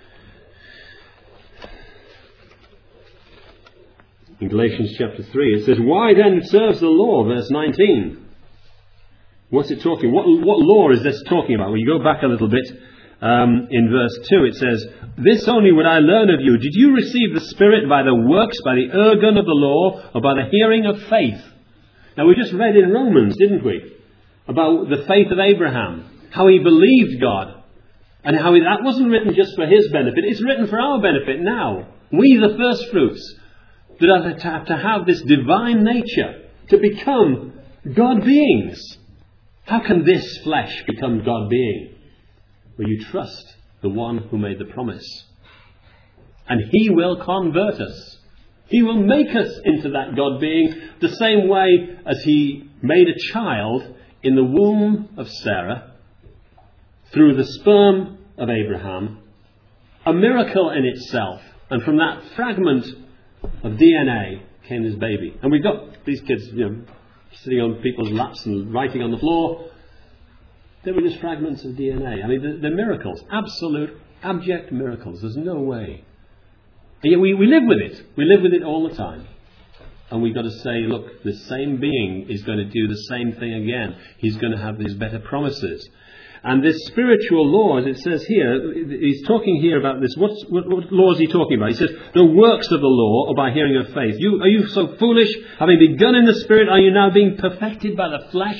In Galatians chapter three, it says, "Why then serves the law?" Verse nineteen. What's it talking? What, what law is this talking about? Well, you go back a little bit. Um, in verse two, it says, "This only would I learn of you. Did you receive the Spirit by the works, by the ergon of the law, or by the hearing of faith?" Now, we just read in Romans, didn't we? About the faith of Abraham. How he believed God. And how he, that wasn't written just for his benefit. It's written for our benefit now. We, the first fruits, that are to have, to have this divine nature, to become God beings. How can this flesh become God being? Well, you trust the one who made the promise. And he will convert us. He will make us into that God being the same way as he made a child in the womb of Sarah through the sperm of Abraham. A miracle in itself. And from that fragment of D N A came this baby. And we've got these kids, you know, sitting on people's laps and writing on the floor. They were just fragments of D N A. I mean, they're, they're miracles. Absolute, abject miracles. There's no way. And yet we, we live with it. We live with it all the time. And we've got to say, look, the same being is going to do the same thing again. He's going to have these better promises. And this spiritual law, as it says here, he's talking here about this. What's, what, what law is he talking about? He says, "The works of the law, or by hearing of faith." You, are you so foolish? Having begun in the Spirit, are you now being perfected by the flesh?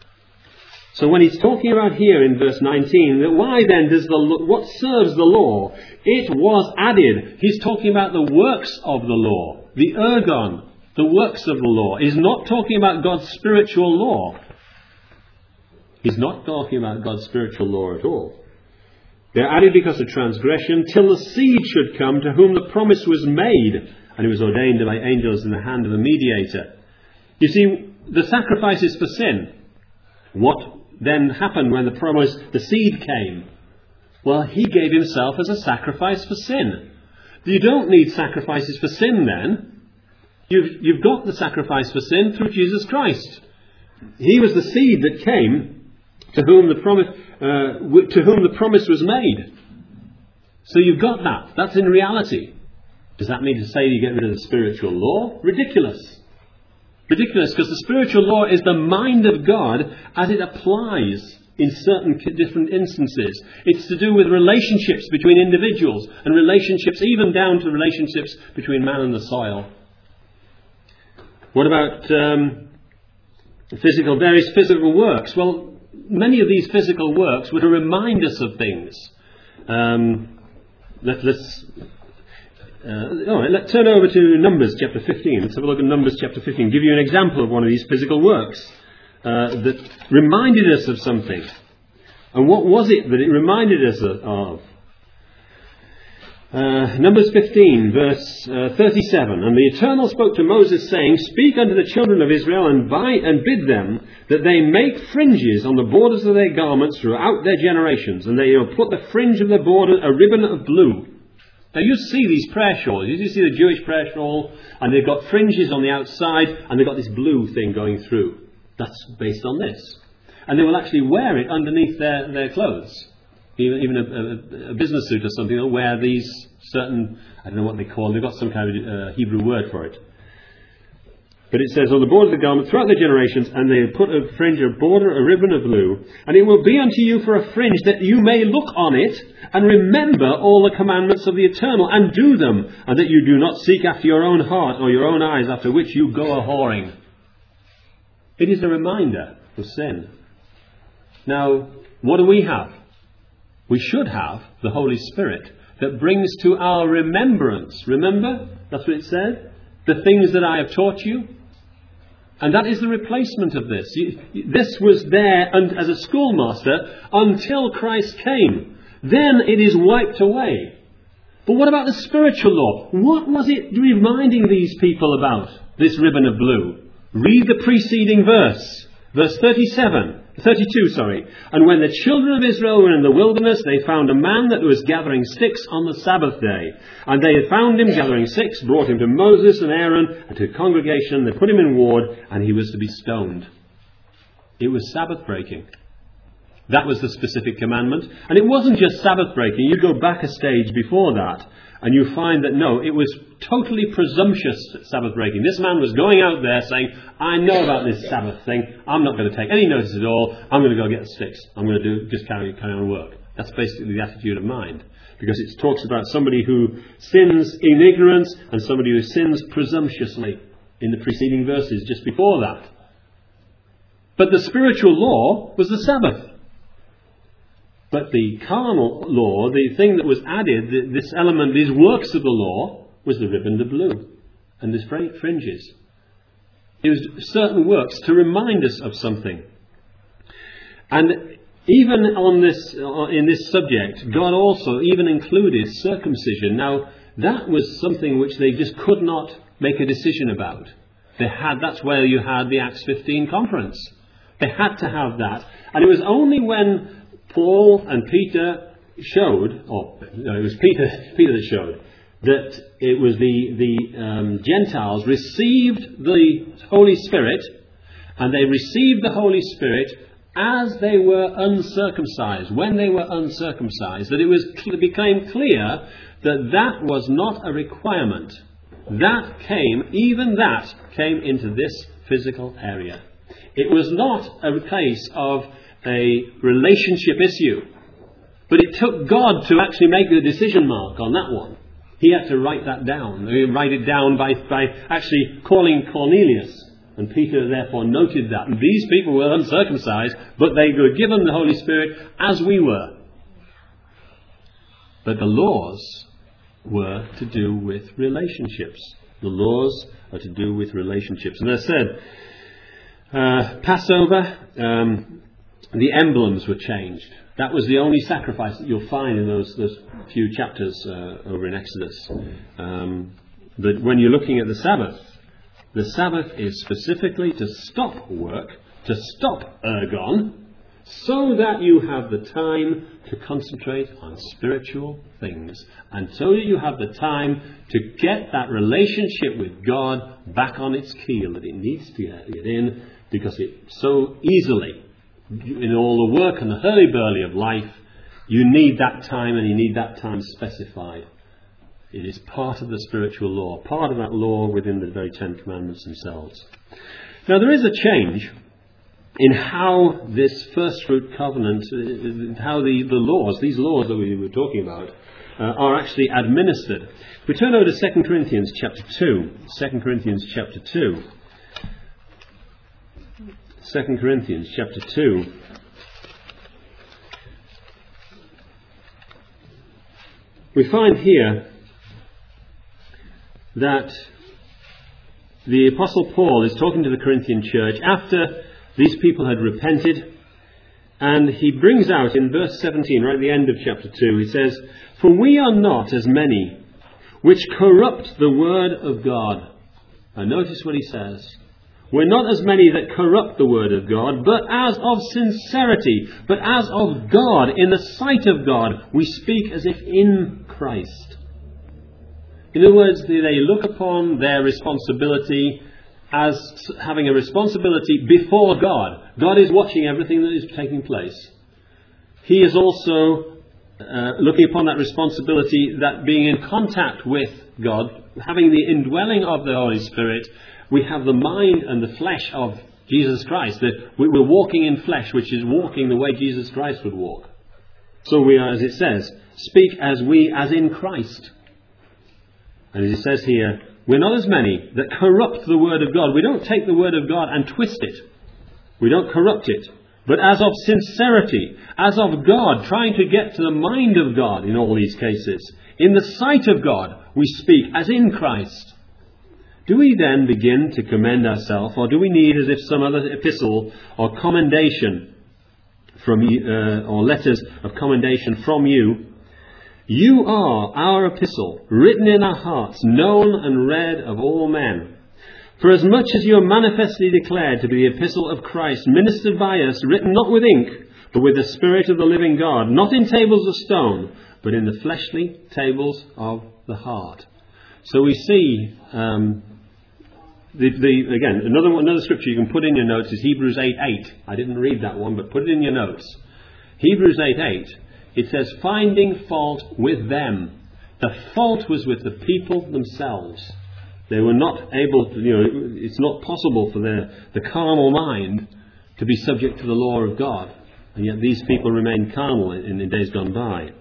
So when he's talking about here in verse nineteen, that why then does the what serves the law? It was added. He's talking about the works of the law, the ergon, the works of the law. He's not talking about God's spiritual law. He's not talking about God's spiritual law at all. They're added because of transgression, till the seed should come to whom the promise was made, and it was ordained by angels in the hand of a mediator. You see, the sacrifice is for sin. What then happened when the promise, the seed came? Well, he gave himself as a sacrifice for sin. You don't need sacrifices for sin then. You've, you've got the sacrifice for sin through Jesus Christ. He was the seed that came to whom the promise, uh, w- to whom the promise was made. So you've got that. That's in reality. Does that mean to say you get rid of the spiritual law? Ridiculous. Ridiculous, because the spiritual law is the mind of God as it applies in certain different instances. It's to do with relationships between individuals and relationships, even down to relationships between man and the soil. What about um, physical, various physical works? Well, many of these physical works were to remind us of things. Um, let, let's uh, all right, let's turn over to Numbers chapter fifteen. Let's have a look at Numbers chapter fifteen. Give you an example of one of these physical works uh, that reminded us of something. And what was it that it reminded us of? Uh, Numbers fifteen, verse uh, thirty-seven. "And the Eternal spoke to Moses, saying, Speak unto the children of Israel, and, by, and bid them that they make fringes on the borders of their garments throughout their generations, and they will put the fringe of their border a ribbon of blue." Now you see these prayer shawls. You see the Jewish prayer shawl, and they've got fringes on the outside, and they've got this blue thing going through. That's based on this. And they will actually wear it underneath their, their clothes. Even, even a, a, a business suit or something will wear these certain, I don't know what they call them, they've got some kind of uh, Hebrew word for it. But it says, on the border of the garment, throughout the generations, and they put a fringe, a border, a ribbon of blue, and it will be unto you for a fringe, that you may look on it, and remember all the commandments of the Eternal, and do them, and that you do not seek after your own heart, or your own eyes, after which you go a-whoring. It is a reminder of sin. Now, what do we have? We should have the Holy Spirit, that brings to our remembrance. Remember? That's what it said. The things that I have taught you. And that is the replacement of this. This was there and as a schoolmaster until Christ came. Then it is wiped away. But what about the spiritual law? What was it reminding these people about, this ribbon of blue? Read the preceding verse. Verse thirty-seven. thirty-two, sorry. And when the children of Israel were in the wilderness, they found a man that was gathering sticks on the Sabbath day. And they had found him gathering sticks, brought him to Moses and Aaron and to the congregation. They put him in ward, and he was to be stoned. It was Sabbath breaking. That was the specific commandment. And it wasn't just Sabbath breaking. You go back a stage before that, and you find that no, it was totally presumptuous Sabbath breaking. This man was going out there saying, I know about this Sabbath thing. I'm not going to take any notice at all. I'm going to go get the sticks. I'm going to do just carry, carry on work. That's basically the attitude of mind. Because it talks about somebody who sins in ignorance and somebody who sins presumptuously in the preceding verses just before that. But the spiritual law was the Sabbath. But the carnal law, the thing that was added, this element, these works of the law, was the ribbon of blue and the fringes. It was certain works to remind us of something. And even on this, in this subject, God also even included circumcision. Now, that was something which they just could not make a decision about. They had, that's where you had the Acts fifteen conference. They had to have that. And it was only when Paul and Peter showed, or no, it was Peter, Peter that showed, that it was the, the um, Gentiles received the Holy Spirit, and they received the Holy Spirit as they were uncircumcised, when they were uncircumcised, that it was it became clear that that was not a requirement. That came, even that came into this physical area. It was not a case of a relationship issue. But it took God to actually make the decision mark on that one. He had to write that down. He write it down by, by actually calling Cornelius. And Peter therefore noted that. And these people were uncircumcised, but they were given the Holy Spirit as we were. But the laws were to do with relationships. The laws are to do with relationships. And as I said, uh, Passover, um, the emblems were changed. That was the only sacrifice that you'll find in those, those few chapters uh, over in Exodus. Um, but when you're looking at the Sabbath, the Sabbath is specifically to stop work, to stop ergon, so that you have the time to concentrate on spiritual things, and so that you have the time to get that relationship with God back on its keel that it needs to get in, because it so easily, in all the work and the hurly-burly of life, you need that time, and you need that time specified. It is part of the spiritual law, part of that law within the very Ten Commandments themselves. Now, there is a change in how this first fruit covenant, how the, the laws, these laws that we were talking about, uh, are actually administered. We turn over to Second Corinthians chapter two. Second Corinthians chapter two. Second Corinthians chapter two. We find here that the Apostle Paul is talking to the Corinthian church after these people had repented, and he brings out in verse seventeen, right at the end of chapter two, he says, "For we are not as many which corrupt the word of God." Now notice what he says. We're not as many that corrupt the word of God, but as of sincerity, but as of God, in the sight of God, we speak as if in Christ. In other words, they look upon their responsibility as having a responsibility before God. God is watching everything that is taking place. He is also uh, looking upon that responsibility, that being in contact with God, having the indwelling of the Holy Spirit, we have the mind and the flesh of Jesus Christ. That we're walking in flesh, which is walking the way Jesus Christ would walk. So we are, as it says, speak as we, as in Christ. And as it says here, we're not as many that corrupt the word of God. We don't take the word of God and twist it. We don't corrupt it. But as of sincerity, as of God, trying to get to the mind of God in all these cases. In the sight of God, we speak as in Christ. Do we then begin to commend ourselves, or do we need, as if some other epistle or commendation from you, uh, or letters of commendation from you? You are our epistle, written in our hearts, known and read of all men. For as much as you are manifestly declared to be the epistle of Christ, ministered by us, written not with ink, but with the Spirit of the living God, not in tables of stone, but in the fleshly tables of the heart. So we see, um, the, the, again, another another scripture you can put in your notes is Hebrews eight eight. I didn't read that one, but put it in your notes. Hebrews eight eight. It says, finding fault with them. The fault was with the people themselves. They were not able to, you know, it's not possible for the, the carnal mind to be subject to the law of God. And yet these people remained carnal in the days gone by.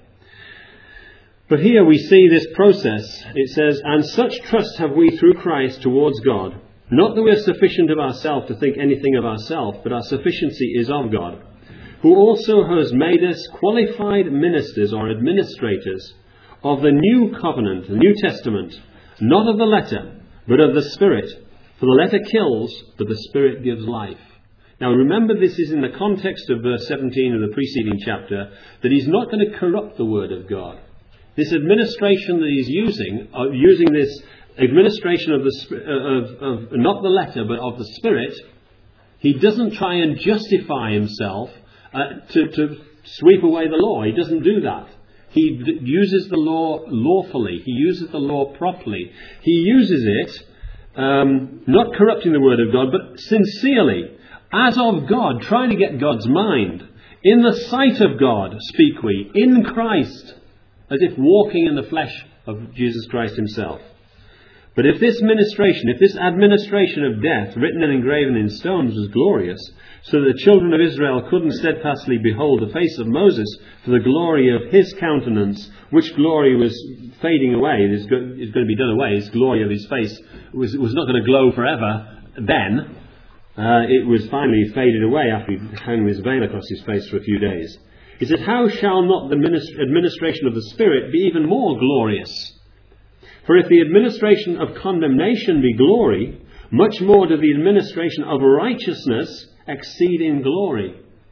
But here we see this process. It says, and such trust have we through Christ towards God. Not that we are sufficient of ourselves to think anything of ourselves, but our sufficiency is of God, who also has made us qualified ministers or administrators of the new covenant, the New Testament, not of the letter, but of the Spirit. For the letter kills, but the Spirit gives life. Now remember, this is in the context of verse seventeen of the preceding chapter, that he's not going to corrupt the word of God. This administration that he's using, uh, using this administration of the of, of not the letter, but of the Spirit, he doesn't try and justify himself uh, to, to sweep away the law. He doesn't do that. He d- uses the law lawfully. He uses the law properly. He uses it, um, not corrupting the word of God, but sincerely, as of God, trying to get God's mind. In the sight of God speak we, in Christ, as if walking in the flesh of Jesus Christ himself. But if this ministration, if this administration of death, written and engraven in stones, was glorious, so that the children of Israel couldn't steadfastly behold the face of Moses for the glory of his countenance, which glory was fading away, is going to be done away, his glory of his face was, was not going to glow forever then. Uh, it was finally faded away after he hung this veil across his face for a few days. He said, how shall not the ministr- administration of the Spirit be even more glorious? For if the administration of condemnation be glory, much more does the administration of righteousness exceed in glory.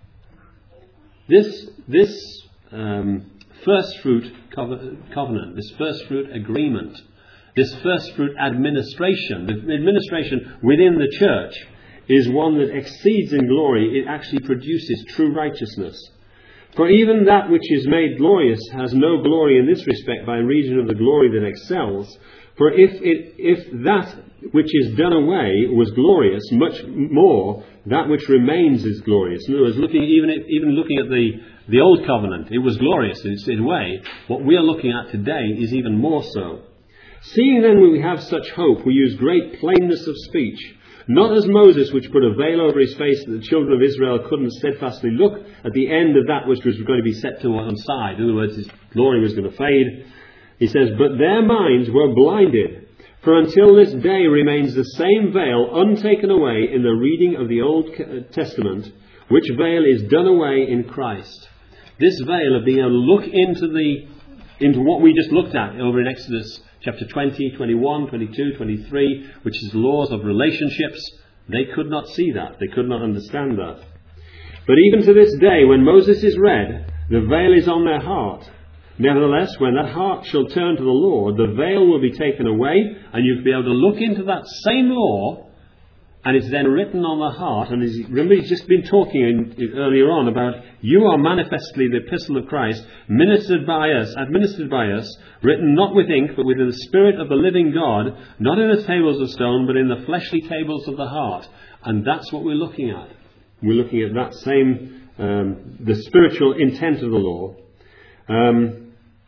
This, this um, first fruit covenant, this first fruit agreement, this first fruit administration, the administration within the church, is one that exceeds in glory. It actually produces true righteousness. For even that which is made glorious has no glory in this respect by reason of the glory that excels. For if it, if that which is done away was glorious, much more that which remains is glorious. In other words, looking, even, even looking at the, the old covenant, it was glorious in its way. What we are looking at today is even more so. Seeing then we have such hope, we use great plainness of speech. Not as Moses, which put a veil over his face that the children of Israel couldn't steadfastly look at the end of that which was going to be set to one side. In other words, his glory was going to fade. He says, but their minds were blinded. For until this day remains the same veil untaken away in the reading of the Old Testament, which veil is done away in Christ. This veil of being able to look into the into what we just looked at over in Exodus chapter twenty, twenty-one, twenty-two, twenty-three, which is laws of relationships. They could not see that. They could not understand that. But even to this day, when Moses is read, the veil is on their heart. Nevertheless, when that heart shall turn to the Lord, the veil will be taken away, and you'll be able to look into that same law, and it's then written on the heart. And as, remember, he's just been talking in, in, earlier on about, you are manifestly the epistle of Christ, ministered by us, administered by us, written not with ink, but with the Spirit of the living God, not in the tables of stone, but in the fleshly tables of the heart. And that's what we're looking at. We're looking at that same, um, the spiritual intent of the law. Um,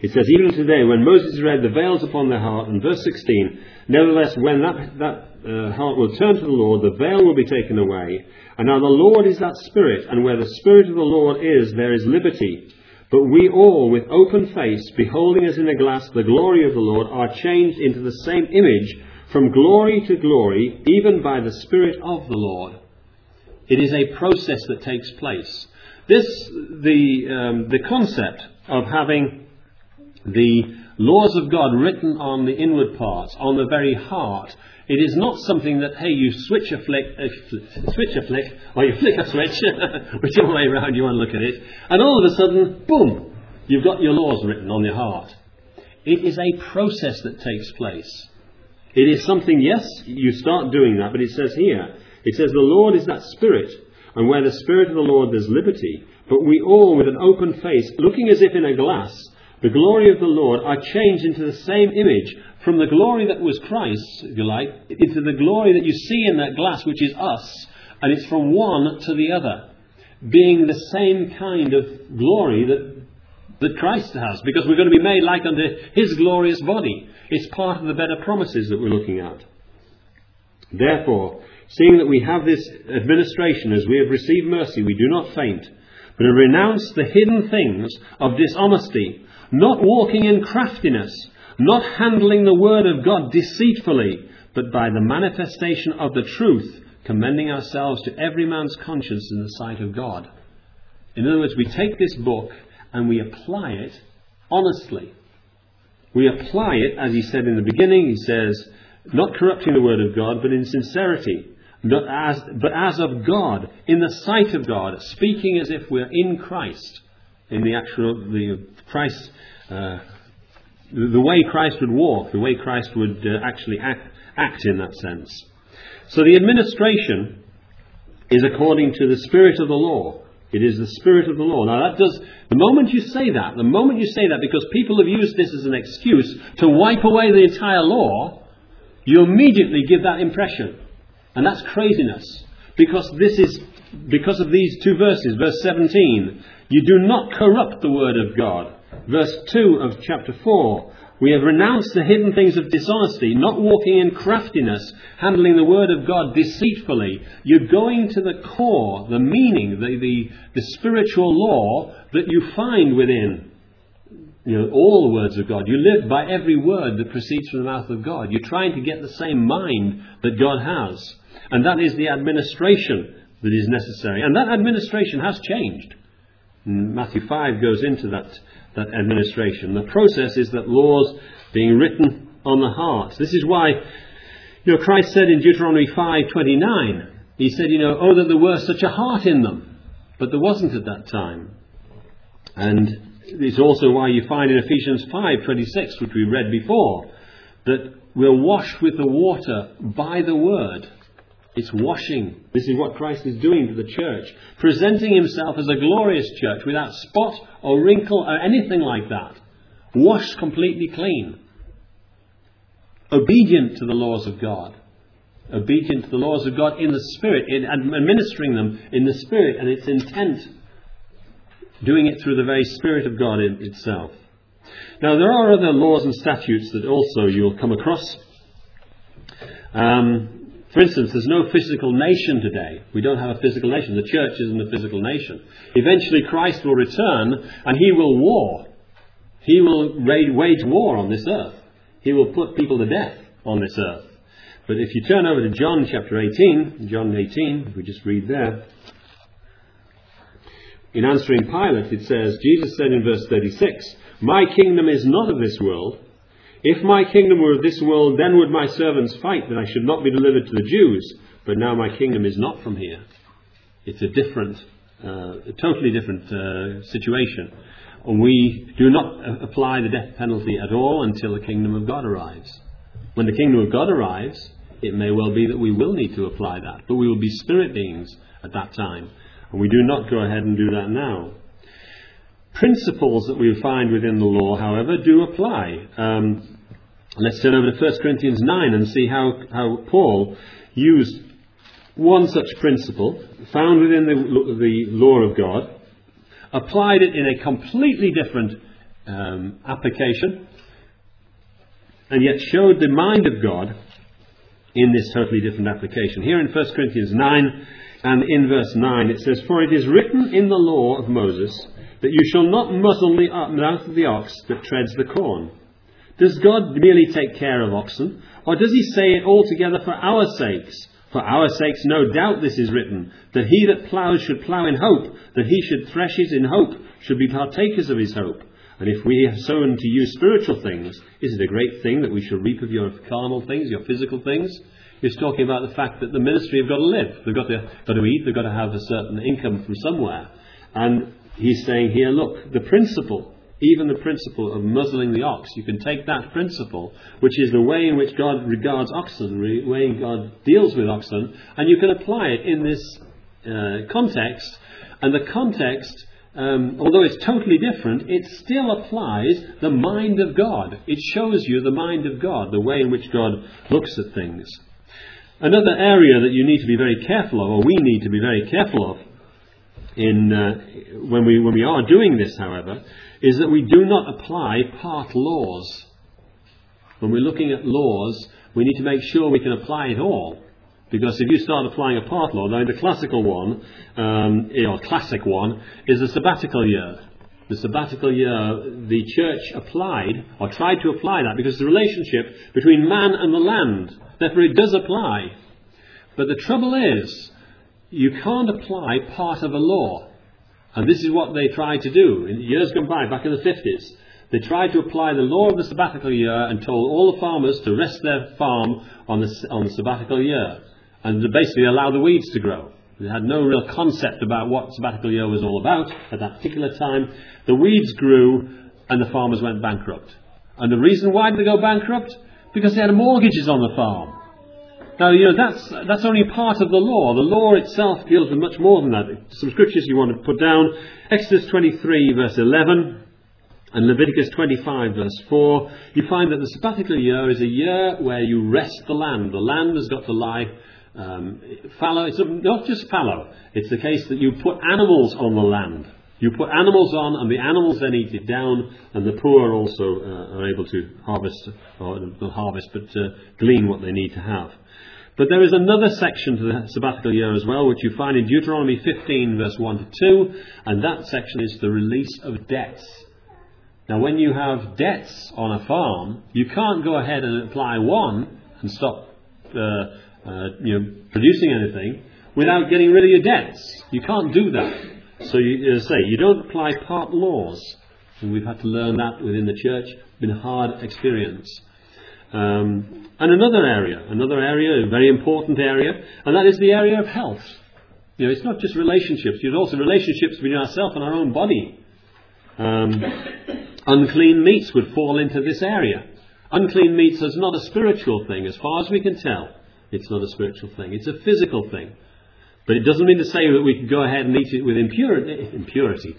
It says, even today, when Moses read, the veils upon their heart, and verse sixteen, nevertheless, when that, that uh, heart will turn to the Lord, the veil will be taken away. And now the Lord is that Spirit, and where the Spirit of the Lord is, there is liberty. But we all, with open face, beholding as in a glass the glory of the Lord, are changed into the same image, from glory to glory, even by the Spirit of the Lord. It is a process that takes place. This, the, um, the concept of having the laws of God written on the inward parts, on the very heart, it is not something that, hey, you switch a flick, uh, fl- switch a flick, or you flick a switch, whichever way around you want to look at it, and all of a sudden, boom, you've got your laws written on your heart. It is a process that takes place. It is something, yes, you start doing that, but it says here, it says the Lord is that Spirit, and where the Spirit of the Lord there's liberty. But we all, with an open face, looking as if in a glass, the glory of the Lord, are changed into the same image, from the glory that was Christ, if you like, into the glory that you see in that glass, which is us, and it's from one to the other, being the same kind of glory that, that Christ has, because we're going to be made like unto His glorious body. It's part of the better promises that we're looking at. Therefore, seeing that we have this administration, as we have received mercy, we do not faint, but renounce the hidden things of dishonesty, not walking in craftiness, not handling the word of God deceitfully, but by the manifestation of the truth, commending ourselves to every man's conscience in the sight of God. In other words, we take this book and we apply it honestly. We apply it, as he said in the beginning, he says, not corrupting the word of God, but in sincerity, not as, but as of God, in the sight of God, speaking as if we're in Christ, in the actual, the Christ, uh, the way Christ would walk, the way Christ would uh, actually act, act in that sense. So the administration is according to the spirit of the law. It is the spirit of the law. Now that does, the moment you say that, the moment you say that, because people have used this as an excuse to wipe away the entire law, you immediately give that impression. And that's craziness. Because this is, because of these two verses, verse seventeen, you do not corrupt the word of God. Verse two of chapter four, we have renounced the hidden things of dishonesty, not walking in craftiness, handling the word of God deceitfully. You're going to the core, the meaning, the, the, the spiritual law that you find within, you know, all the words of God. You live by every word that proceeds from the mouth of God. You're trying to get the same mind that God has. And that is the administration that is necessary. And that administration has changed. And Matthew five goes into that, that administration. The process is that laws being written on the heart. This is why, you know, Christ said in Deuteronomy five twenty-nine, he said, you know, oh, that there were such a heart in them. But there wasn't at that time. And it's also why you find in Ephesians five twenty-six, which we read before, that we're washed with the water by the word. It's washing. This is what Christ is doing to the church, presenting himself as a glorious church without spot or wrinkle or anything like that. Washed completely clean. Obedient to the laws of God. Obedient to the laws of God in the Spirit, in administering them in the Spirit and its intent. Doing it through the very Spirit of God in itself. Now there are other laws and statutes that also you'll come across. Um... For instance, there's no physical nation today. We don't have a physical nation. The church isn't a physical nation. Eventually Christ will return and he will war. He will wage war on this earth. He will put people to death on this earth. But if you turn over to John chapter eighteen, John eighteen, if we just read there. In answering Pilate, it says, Jesus said in verse thirty-six, "My kingdom is not of this world. If my kingdom were of this world, then would my servants fight that I should not be delivered to the Jews. But now my kingdom is not from here." It's a different, uh, a totally different uh, situation. And we do not apply the death penalty at all until the kingdom of God arrives. When the kingdom of God arrives, it may well be that we will need to apply that. But we will be spirit beings at that time. And we do not go ahead and do that now. Principles that we find within the law, however, do apply. Um, let's turn over to First Corinthians nine and see how, how Paul used one such principle found within the, the law of God, applied it in a completely different um, application, and yet showed the mind of God in this totally different application. Here in First Corinthians nine and in verse nine it says, "For it is written in the law of Moses that you shall not muzzle the mouth of the ox that treads the corn." Does God merely take care of oxen, or does he say it altogether for our sakes? For our sakes no doubt this is written, that he that ploughs should plough in hope, that he should thresh it in hope, should be partakers of his hope. And if we have sown to you spiritual things, is it a great thing that we shall reap of your carnal things, your physical things? He's talking about the fact that the ministry have got to live. They've got to, got to eat, they've got to have a certain income from somewhere. And he's saying here, look, the principle, even the principle of muzzling the ox, you can take that principle, which is the way in which God regards oxen, the way in God deals with oxen, and you can apply it in this uh, context. And the context, um, although it's totally different, it still applies the mind of God. It shows you the mind of God, the way in which God looks at things. Another area that you need to be very careful of, or we need to be very careful of, in uh, when we when we are doing this, however, is that we do not apply part laws. When we're looking at laws, we need to make sure we can apply it all. Because if you start applying a part law, now the classical one, um, or classic one, is the sabbatical year. The sabbatical year, the church applied, or tried to apply that, because the relationship between man and the land, therefore it does apply. But the trouble is, you can't apply part of a law. And this is what they tried to do. In years gone by, back in the fifties, they tried to apply the law of the sabbatical year and told all the farmers to rest their farm on the, on the sabbatical year. And to basically allow the weeds to grow. They had no real concept about what sabbatical year was all about at that particular time. The weeds grew and the farmers went bankrupt. And the reason why did they go bankrupt? Because they had mortgages on the farm. Now, you know, that's that's only part of the law. The law itself deals with much more than that. Some scriptures you want to put down. Exodus twenty-three, verse eleven, and Leviticus twenty-five, verse four. You find that the sabbatical year is a year where you rest the land. The land has got to lie um, fallow. It's not just fallow. It's the case that you put animals on the land. You put animals on, and the animals then eat it down, and the poor also uh, are able to harvest, or not harvest, but uh, glean what they need to have. But there is another section to the sabbatical year as well, which you find in Deuteronomy fifteen, verse one to two, and that section is the release of debts. Now, when you have debts on a farm, you can't go ahead and apply one and stop uh, uh, you know, producing anything without getting rid of your debts. You can't do that. So, you, as I say, you don't apply part laws. And we've had to learn that within the church. It's been a hard experience. Um, and another area, another area, a very important area, and that is the area of health. You know, it's not just relationships. It's also relationships between ourselves and our own body. Um, unclean meats would fall into this area. Unclean meats is not a spiritual thing, as far as we can tell. It's not a spiritual thing. It's a physical thing. But it doesn't mean to say that we can go ahead and eat it with impurity. Impurity.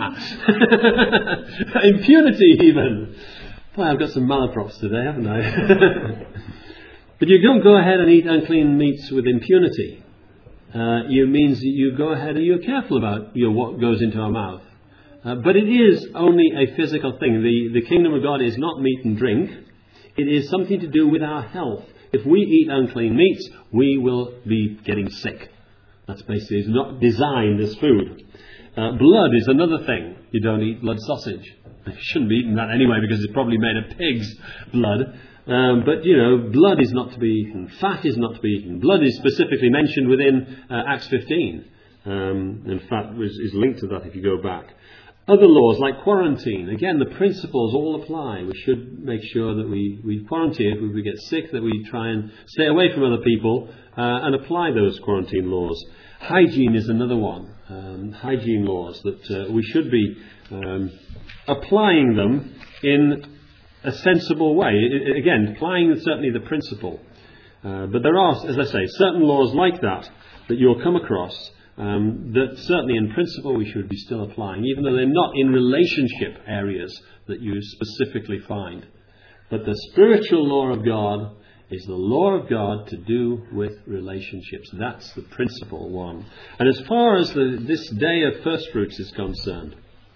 Impunity, even. Boy, I've got some malaprops today, haven't I? But you don't go ahead and eat unclean meats with impunity. Uh, it means that you go ahead and you're careful about you know, what goes into our mouth. Uh, but it is only a physical thing. The, the kingdom of God is not meat and drink. It is something to do with our health. If we eat unclean meats, we will be getting sick. That's basically it's not designed as food. Uh, blood is another thing. You don't eat blood sausage. You shouldn't be eating that anyway because it's probably made of pig's blood. Um, but, you know, blood is not to be eaten. Fat is not to be eaten. Blood is specifically mentioned within uh, Acts fifteen. Um, and fat is, is linked to that if you go back. Other laws like quarantine. Again, the principles all apply. We should make sure that we, we quarantine. If we get sick, that we try and stay away from other people uh, and apply those quarantine laws. Hygiene is another one. Um, hygiene laws that uh, we should be um, applying them in a sensible way. I, again, applying certainly the principle. Uh, but there are, as I say, certain laws like that that you'll come across um, that certainly in principle we should be still applying, even though they're not in relationship areas that you specifically find. But the spiritual law of God is the law of God to do with relationships. That's the principal one. And as far as the, this day of first fruits is concerned,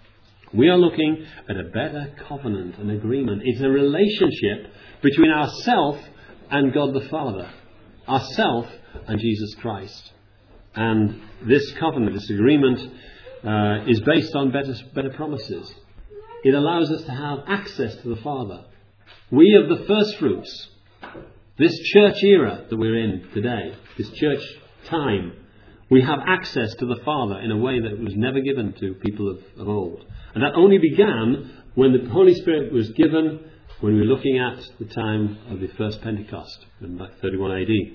We are looking at a better covenant, an agreement. It's a relationship between ourself and God the Father, ourself and Jesus Christ. And this covenant, this agreement, uh, is based on better, better promises. It allows us to have access to the Father. We of the first fruits, this church era that we're in today, this church time, we have access to the Father in a way that was never given to people of, of old. And that only began when the Holy Spirit was given, when we were looking at the time of the first Pentecost, in thirty-one A D.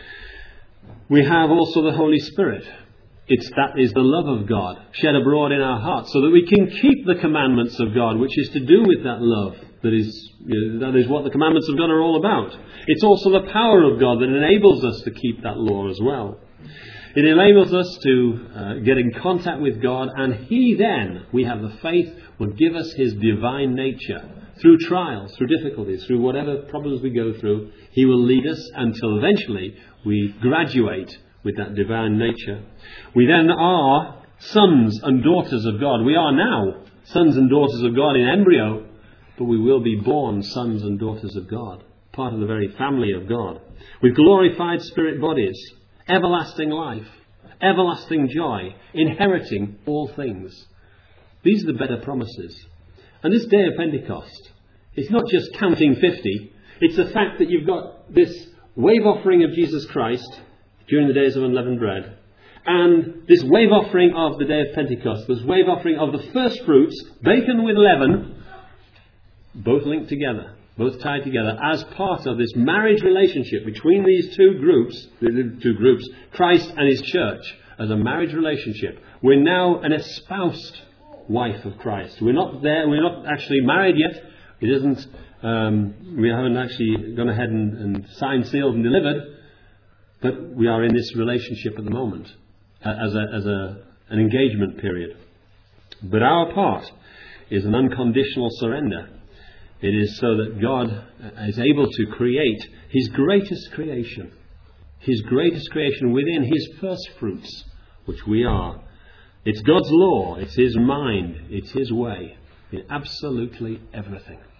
We have also the Holy Spirit. It's that is the love of God shed abroad in our hearts so that we can keep the commandments of God, which is to do with that love. That is, you know, that is what the commandments of God are all about. It's also the power of God that enables us to keep that law as well. It enables us to uh, get in contact with God, and He then, we have the faith, will give us His divine nature. Through trials, through difficulties, through whatever problems we go through, He will lead us until eventually we graduate with that divine nature. We then are sons and daughters of God. We are now sons and daughters of God in embryo, but we will be born sons and daughters of God, part of the very family of God, with glorified spirit bodies, everlasting life, everlasting joy, inheriting all things. These are the better promises. And this day of Pentecost, it's not just counting fifty, it's the fact that you've got this wave offering of Jesus Christ during the days of unleavened bread, and this wave offering of the day of Pentecost, this wave offering of the first fruits, bacon with leaven, both linked together, both tied together as part of this marriage relationship between these two groups, the two groups, Christ and His church, as a marriage relationship. We're now an espoused wife of Christ. We're not there, we're not actually married yet. It isn't, um, we haven't actually gone ahead and, and signed, sealed and delivered, but we are in this relationship at the moment as a, as a, an engagement period. But our part is an unconditional surrender. It is so that God is able to create His greatest creation, His greatest creation within His first fruits, which we are. It's God's law, it's His mind, it's His way in absolutely everything.